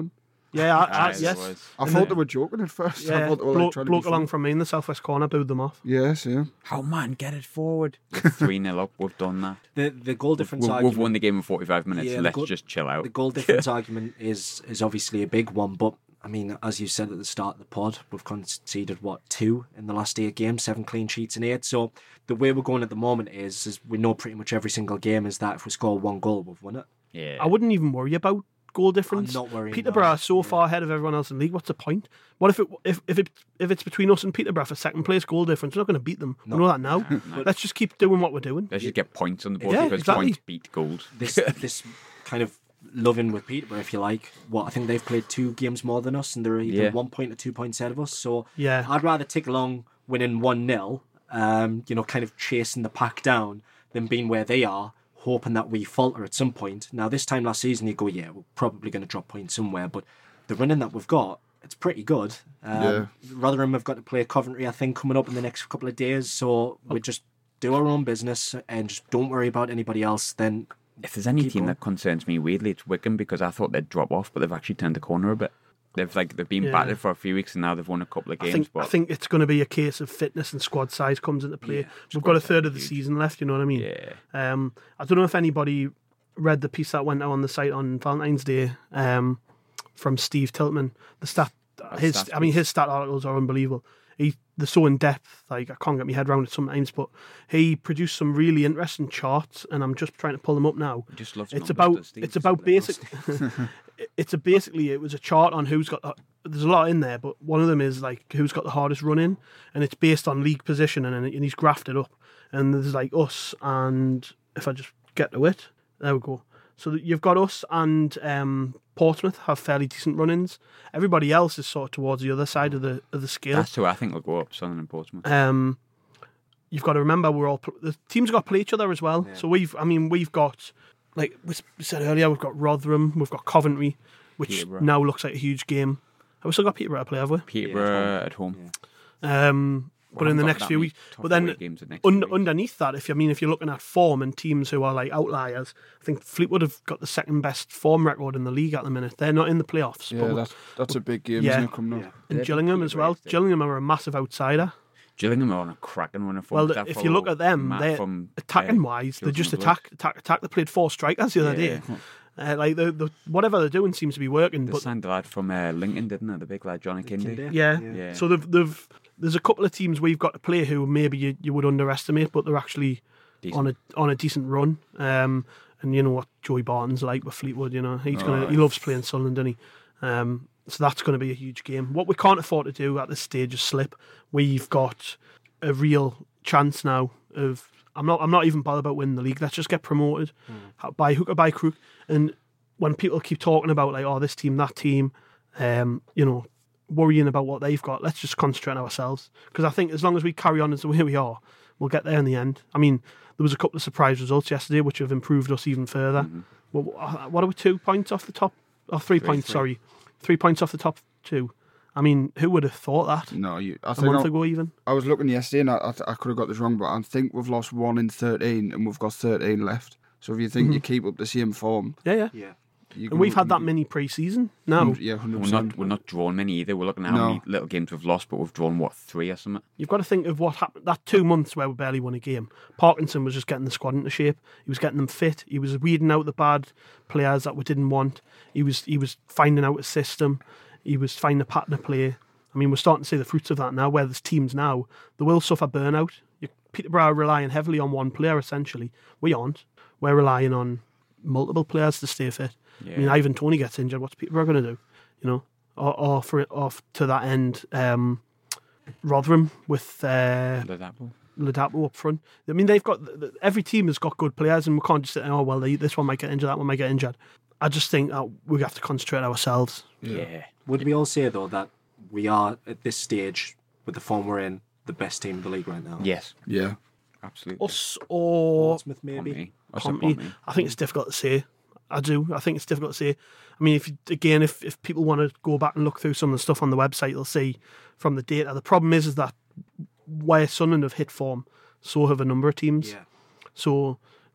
Yeah, I, I, Aye, there yes. was. I thought they were joking at first. I Yeah, thought they were like, bloke, trying to bloke be along funny. from me in the southwest corner booed them off. Yes, yeah. How man, get it forward. three nil up, we've done that. The the goal difference We've, argument. we've won the game in forty-five minutes, Yeah, the let's goal- just chill out. The goal difference argument is is obviously a big one, but I mean, as you said at the start of the pod, we've conceded what two in the last eight games, seven clean sheets in eight. So the way we're going at the moment is, is we know pretty much every single game is that if we score one goal, we've won it. Yeah. I wouldn't even worry about goal difference. I'm not worrying, Peterborough no. are so far ahead of everyone else in the league. What's the point? What if it if if it if it's between us and Peterborough for second place goal difference? We're not going to beat them. No. We know that now. Let's just keep doing what we're doing. They should get points on the board Yeah, because exactly. points beat goals. This this kind of loving with Peterborough, if you like. What I think they've played two games more than us, and they're either Yeah. one point or two points ahead of us. So Yeah. I'd rather tick along winning one nil, um, you know, kind of chasing the pack down than being where they are, hoping that we falter at some point. Now, this time last season, you go, yeah, we're probably going to drop points somewhere, but the running that we've got, it's pretty good. Um, Yeah. Rotherham have got to play Coventry, I think, coming up in the next couple of days, so we just do our own business and just don't worry about anybody else. Then If there's any Keep team going. that concerns me weirdly, it's Wickham, because I thought they'd drop off, but they've actually turned the corner a bit. They've like they've been Yeah. battered for a few weeks and now they've won a couple of I games. think but I think it's going to be a case of fitness and squad size comes into play. Yeah, We've squad got a size third is of the huge. season left. You know what I mean? yeah, Um, I don't know if anybody read the piece that went out on the site on Valentine's Day um, from Steve Tiltman. The stat, his, stats I mean, piece. his stat articles are unbelievable. He, they're so in depth, like I can't get my head around it sometimes. But he produced some really interesting charts, and I'm just trying to pull them up now. he just loves It's numbers, about does Steve? it's about basic. It's a basically it was a chart on who's got. The, there's a lot in there, but one of them is like who's got the hardest run in, and it's based on league position, and, and he's graphed it up. And there's like us, and if I just get to it, there we go. So you've got us and um, Portsmouth have fairly decent run-ins. Everybody else is sort of towards the other side of the of the scale. That's who I think will go up, Sunderland and Portsmouth. Um, you've got to remember we're all pl- the teams got to play each other as well. So we've, I mean, we've got like we s- said earlier, we've got Rotherham, we've got Coventry, which Peterborough. now looks like a huge game. Have we still got Peterborough to play, have we? Peterborough at home. Um, but Well, in the haven't got next that few many weeks, tough but then away games the next un- few weeks. underneath that, if you I mean if you're looking at form and teams who are like outliers, I think Fleetwood have got the second best form record in the league at the minute. They're not in the playoffs, Yeah, but that's that's a big game, Yeah. isn't it, coming up? and They're Gillingham as well. Peterborough, yeah. Gillingham are a massive outsider. Gillingham are on a cracking run of form. Well, That if you look follow at them, Matt they're from, attacking uh, wise, they Children just of attack, attack, attack. They played four strikers the other Yeah. day. Uh, like the, the whatever they're doing seems to be working. They But signed the lad from uh, Lincoln, didn't they? The big lad, Johnny Kindy. Kindy. yeah. Yeah. so they've, they've there's a couple of teams we've got to play who maybe you, you would underestimate, but they're actually Decent. on a on a decent run. Um, and you know what Joey Barton's like with Fleetwood. You know he's gonna Oh, he loves playing Sunderland, doesn't he? Um, so that's going to be a huge game. What we can't afford to do at this stage is slip. We've got a real chance now of. I'm not. I'm not even bothered about winning the league. Let's just get promoted Hmm. by hook or by crook. And when people keep talking about like, oh, this team, that team, um, you know, worrying about what they've got, let's just concentrate on ourselves. Because I think as long as we carry on as the way we are, we'll get there in the end. I mean, there was a couple of surprise results yesterday which have improved us even further. Mm-hmm. Well, what are we? Two points off the top? Or three, points? three. Sorry, three points off the top two. I mean, who would have thought that No, you. I a think month I, ago even? I was looking yesterday, and I, I, I could have got this wrong, but I think we've lost one in thirteen, and we've got thirteen left. So if you think you keep up the same form, Yeah, yeah. yeah, you And we've had that many pre-season now. Yeah, hundred We're percent. not, we're not drawn many either. We're looking at how No. many little games we've lost, but we've drawn, what, three or something? You've got to think of what happened that two months where we barely won a game. Parkinson was just getting the squad into shape. He was getting them fit. He was weeding out the bad players that we didn't want. He was he was finding out a system. He was finding a pattern of play. I mean, we're starting to see the fruits of that now. Where there's teams now, they will suffer burnout. You, Peterborough are relying heavily on one player. Essentially, we aren't. We're relying on multiple players to stay fit. Yeah. I mean, Ivan Toney gets injured. What's Peterborough going to do? You know, or, or for off to that end, um, Rotherham with. Uh, Liverpool. Ladapo up front. I mean, they've got every team has got good players, and we can't just say, "Oh well, they, this one might get injured, that one might get injured." I just think that we have to concentrate ourselves. Yeah. Would we all say though that we are at this stage with the form we're in the best team in the league right now? Yes, Yeah, absolutely. Us or Portsmouth maybe. Pompey. Us or Pompey. Pompey. I think it's difficult to say. I do. I think it's difficult to say. I mean, if you, again, if if people want to go back and look through some of the stuff on the website, they'll see from the data. The problem is, is that where Sunderland have hit form, so have a number of teams. Yeah. So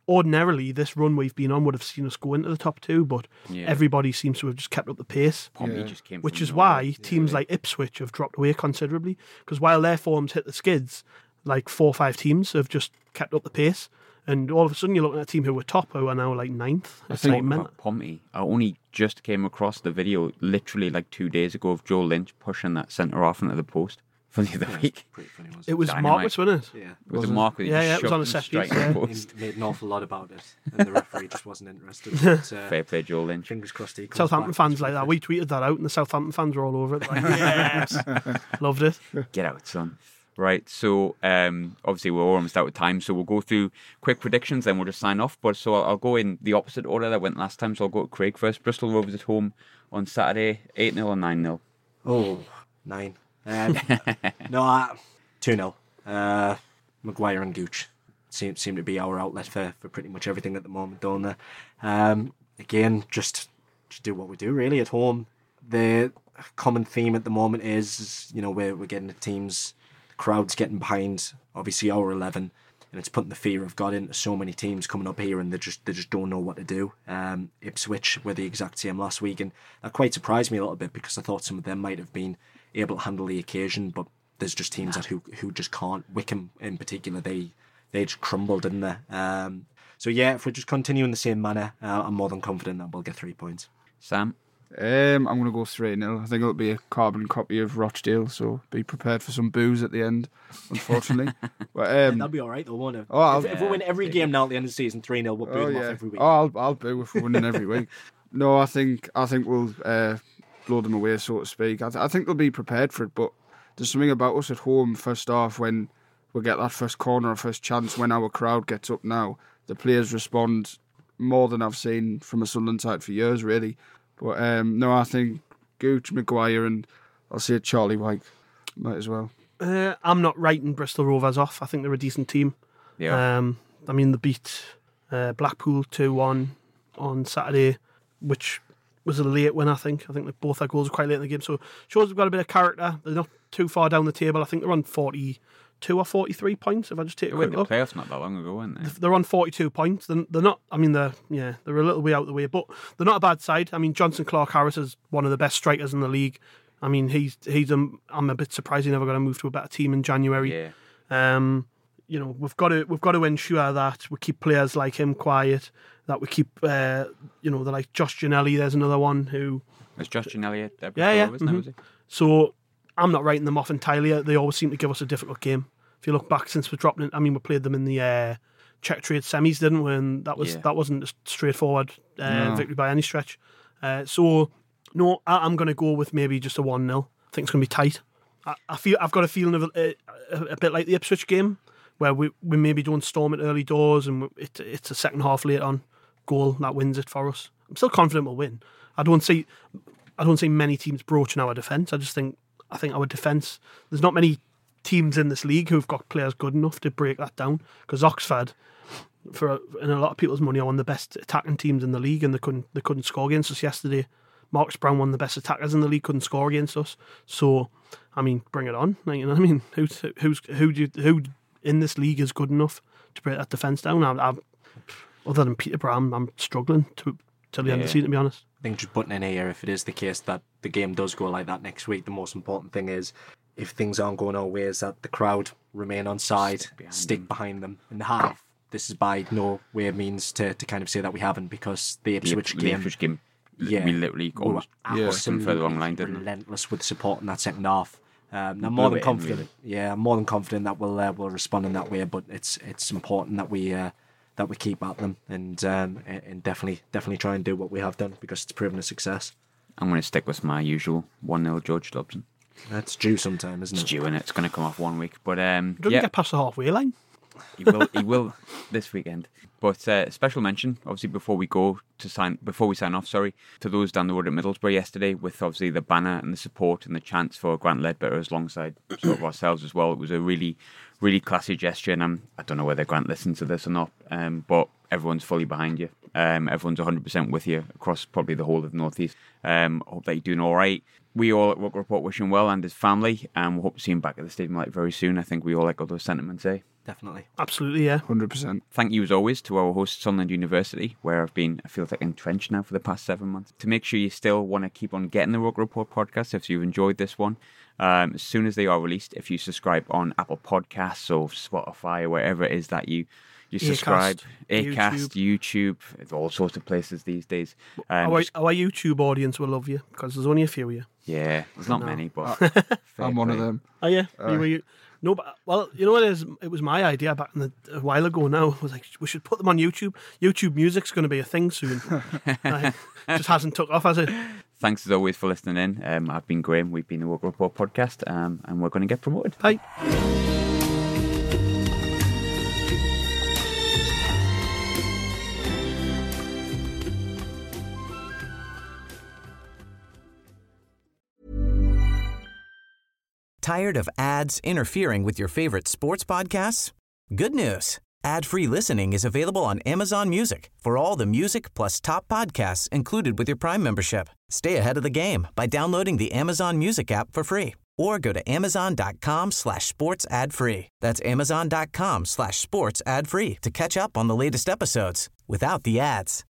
ordinarily this run we've been on would have seen us go into the top two, but Yeah. everybody seems to have just kept up the pace. Pompey Yeah. just came Which from is nowhere. why teams like Ipswich have dropped away considerably. Because while their forms hit the skids, like four or five teams have just kept up the pace. And all of a sudden you're looking at a team who were top who are now like ninth. It's think- like mental. About Pompey, I only just came across the video literally like two days ago of Joe Lynch pushing that centre off into the post for the other week. Pretty funny, wasn't It was Dynamite. Marcus, wasn't it? Yeah. It was a mark with Yeah, yeah, it was on a set piece, yeah. He made an awful lot about it, and the referee just wasn't interested. But, uh, Fair play, Joe Lynch. fingers crossed he comes Southampton back. fans like that. We tweeted that out and the Southampton fans were all over it. Like, yes! Loved it. Get out, son. Right, so um, obviously we're almost out of time, so we'll go through quick predictions, then we'll just sign off. But so I'll, I'll go in the opposite order that I went last time. So I'll go to Craig first. Bristol Rovers at home on Saturday, eight nil or nine nil. Oh, nine. Um, no, uh, two nil. Uh, Maguire and Gooch seem seem to be our outlet for, for pretty much everything at the moment, don't they? Um, again, just, just do what we do, really, at home. The common theme at the moment is, you know, we're, we're getting the teams... crowd's getting behind, obviously, our eleven, and it's putting the fear of God into so many teams coming up here, and they just they just don't know what to do. Um, Ipswich were the exact same last week, and that quite surprised me a little bit because I thought some of them might have been able to handle the occasion, but there's just teams that who who just can't. Wickham in particular, they they just crumbled, didn't they? Um, so yeah, if we just continue in the same manner, uh, I'm more than confident that we'll get three points. Sam? Um, I'm going to go three nil. I think it'll be a carbon copy of Rochdale, so be prepared for some booze at the end, unfortunately. but um, That'll be all right, though, won't it? Oh, I'll- if, if we win every game now at the end of the season, three nil, we'll boo oh them off yeah, every week. oh, I'll I'll boo if we're winning every week. No, I think I think we'll uh, blow them away, so to speak. I, th- I think they'll be prepared for it, but there's something about us at home first half when we get that first corner or first chance when our crowd gets up. Now the players respond more than I've seen from a Sunderland side for years, really. But um, no, I think Gooch, Maguire, and I'll say Charlie White might as well. Uh, I'm not writing Bristol Rovers off. I think they're a decent team. Yeah. Um, I mean, they beat uh, Blackpool two one on Saturday, which was a late win, I think. I think that both their goals were quite late in the game. So shows they've got a bit of character. They're not too far down the table. I think they're on forty-two or forty-three points, if I just take They a went quick to look. playoffs not that long ago, weren't they? They're on forty-two points. They're, they're not, I mean, they're, yeah, they're a little way out of the way, but they're not a bad side. I mean, Johnson Clark Harris is one of the best strikers in the league. I mean, he's, he's a, I'm a bit surprised he never got to move to a better team in January. Yeah. Um, you know, we've got to we've got to ensure that we keep players like him quiet, that we keep, uh, you know, they're like Josh Ginnelly. There's another one who, Was Josh Ginnelly at Bristol yeah, yeah. Rovers now, mhm. was he? So I'm not writing them off entirely. They always seem to give us a difficult game. If you look back since we dropped in, I mean, we played them in the uh, Czech trade semis, didn't we? And that was Yeah. that wasn't a straightforward uh, No. victory by any stretch. Uh, so no, I, I'm going to go with maybe just a one nil. I think it's going to be tight. I, I feel I've got a feeling of a, a, a bit like the Ipswich game, where we, we maybe don't storm it early doors, and it, it's a second half late on goal that wins it for us. I'm still confident we'll win. I don't see I don't see many teams broaching our defence. I just think I think our defence. There's not many teams in this league who've got players good enough to break that down. Because Oxford, for in a lot of people's money, are one of the best attacking teams in the league, and they couldn't they couldn't score against us yesterday. Marcus Brown, one of the best attackers in the league, couldn't score against us. So, I mean, bring it on. Like, you know what I mean? Who's who's who do you, who in this league is good enough to break that defence down? I, I, other than Peterborough, I'm, I'm struggling to till the end of the Yeah. season, to be honest. I think just putting in here, if it is the case that the game does go like that next week, the most important thing is, if things aren't going our way, is that the crowd remain on side, Stick behind stick them. behind them, and they have. This is by no way means to, to kind of say that we haven't, because the Ipswich The game, Ipswich game, yeah, we literally we were almost Yeah. pushed them further along the line, absolutely didn't we? relentless with support in that second half. Um, We I'm more blew than it in, confident. Yeah, I'm more than confident that we'll uh, we'll respond in that way. But it's it's important that we uh, that we keep at them and um, and and definitely definitely try and do what we have done, because it's proven a success. I'm going to stick with my usual one nil George Dobson. That's due sometime, isn't It's it? due in it. It's going to come off one week. But um, Doesn't yeah, get past the halfway line. he will. He will this weekend. But uh, special mention, obviously, before we go to sign, before we sign off, sorry, to those down the road at Middlesbrough yesterday, with obviously the banner and the support and the chants for Grant Ledbetter alongside sort of ourselves as well. It was a really, really classy gesture, and I'm, I don't know whether Grant listens to this or not, um, but everyone's fully behind you. Um, everyone's one hundred percent with you across probably the whole of the North East. Um, hope that you're doing all right. We all at Work Report wish him well and his family, and we hope to see him back at the Stadium Light very soon. I think we all echo those sentiments, eh? Definitely. Absolutely, yeah. one hundred percent. Thank you as always to our host, Sunderland University, where I've been, I feel like, entrenched now for the past seven months. To make sure you still want to keep on getting the Roker Report podcast, if you've enjoyed this one, um, as soon as they are released, if you subscribe on Apple Podcasts or Spotify or wherever it is that you you subscribe, Acast, Acast, YouTube, YouTube all sorts of places these days. Um, our, just- our YouTube audience will love you because there's only a few of you. yeah, there's not No. many, but I'm one of them. Oh yeah, Aye. you were you. No, but well, you know what it is? It was my idea back in the, a while ago. Now I was like, we should put them on YouTube. YouTube music's going to be a thing soon. Aye. Just hasn't took off, has it? Thanks as always for listening in. Um, I've been Graham. We've been the Roker Report podcast, um, and we're going to get promoted. Bye. Tired of ads interfering with your favorite sports podcasts? Good news. Ad-free listening is available on Amazon Music for all the music plus top podcasts included with your Prime membership. Stay ahead of the game by downloading the Amazon Music app for free or go to amazon.com slash sports ad free. That's amazon.com slash sports ad free to catch up on the latest episodes without the ads.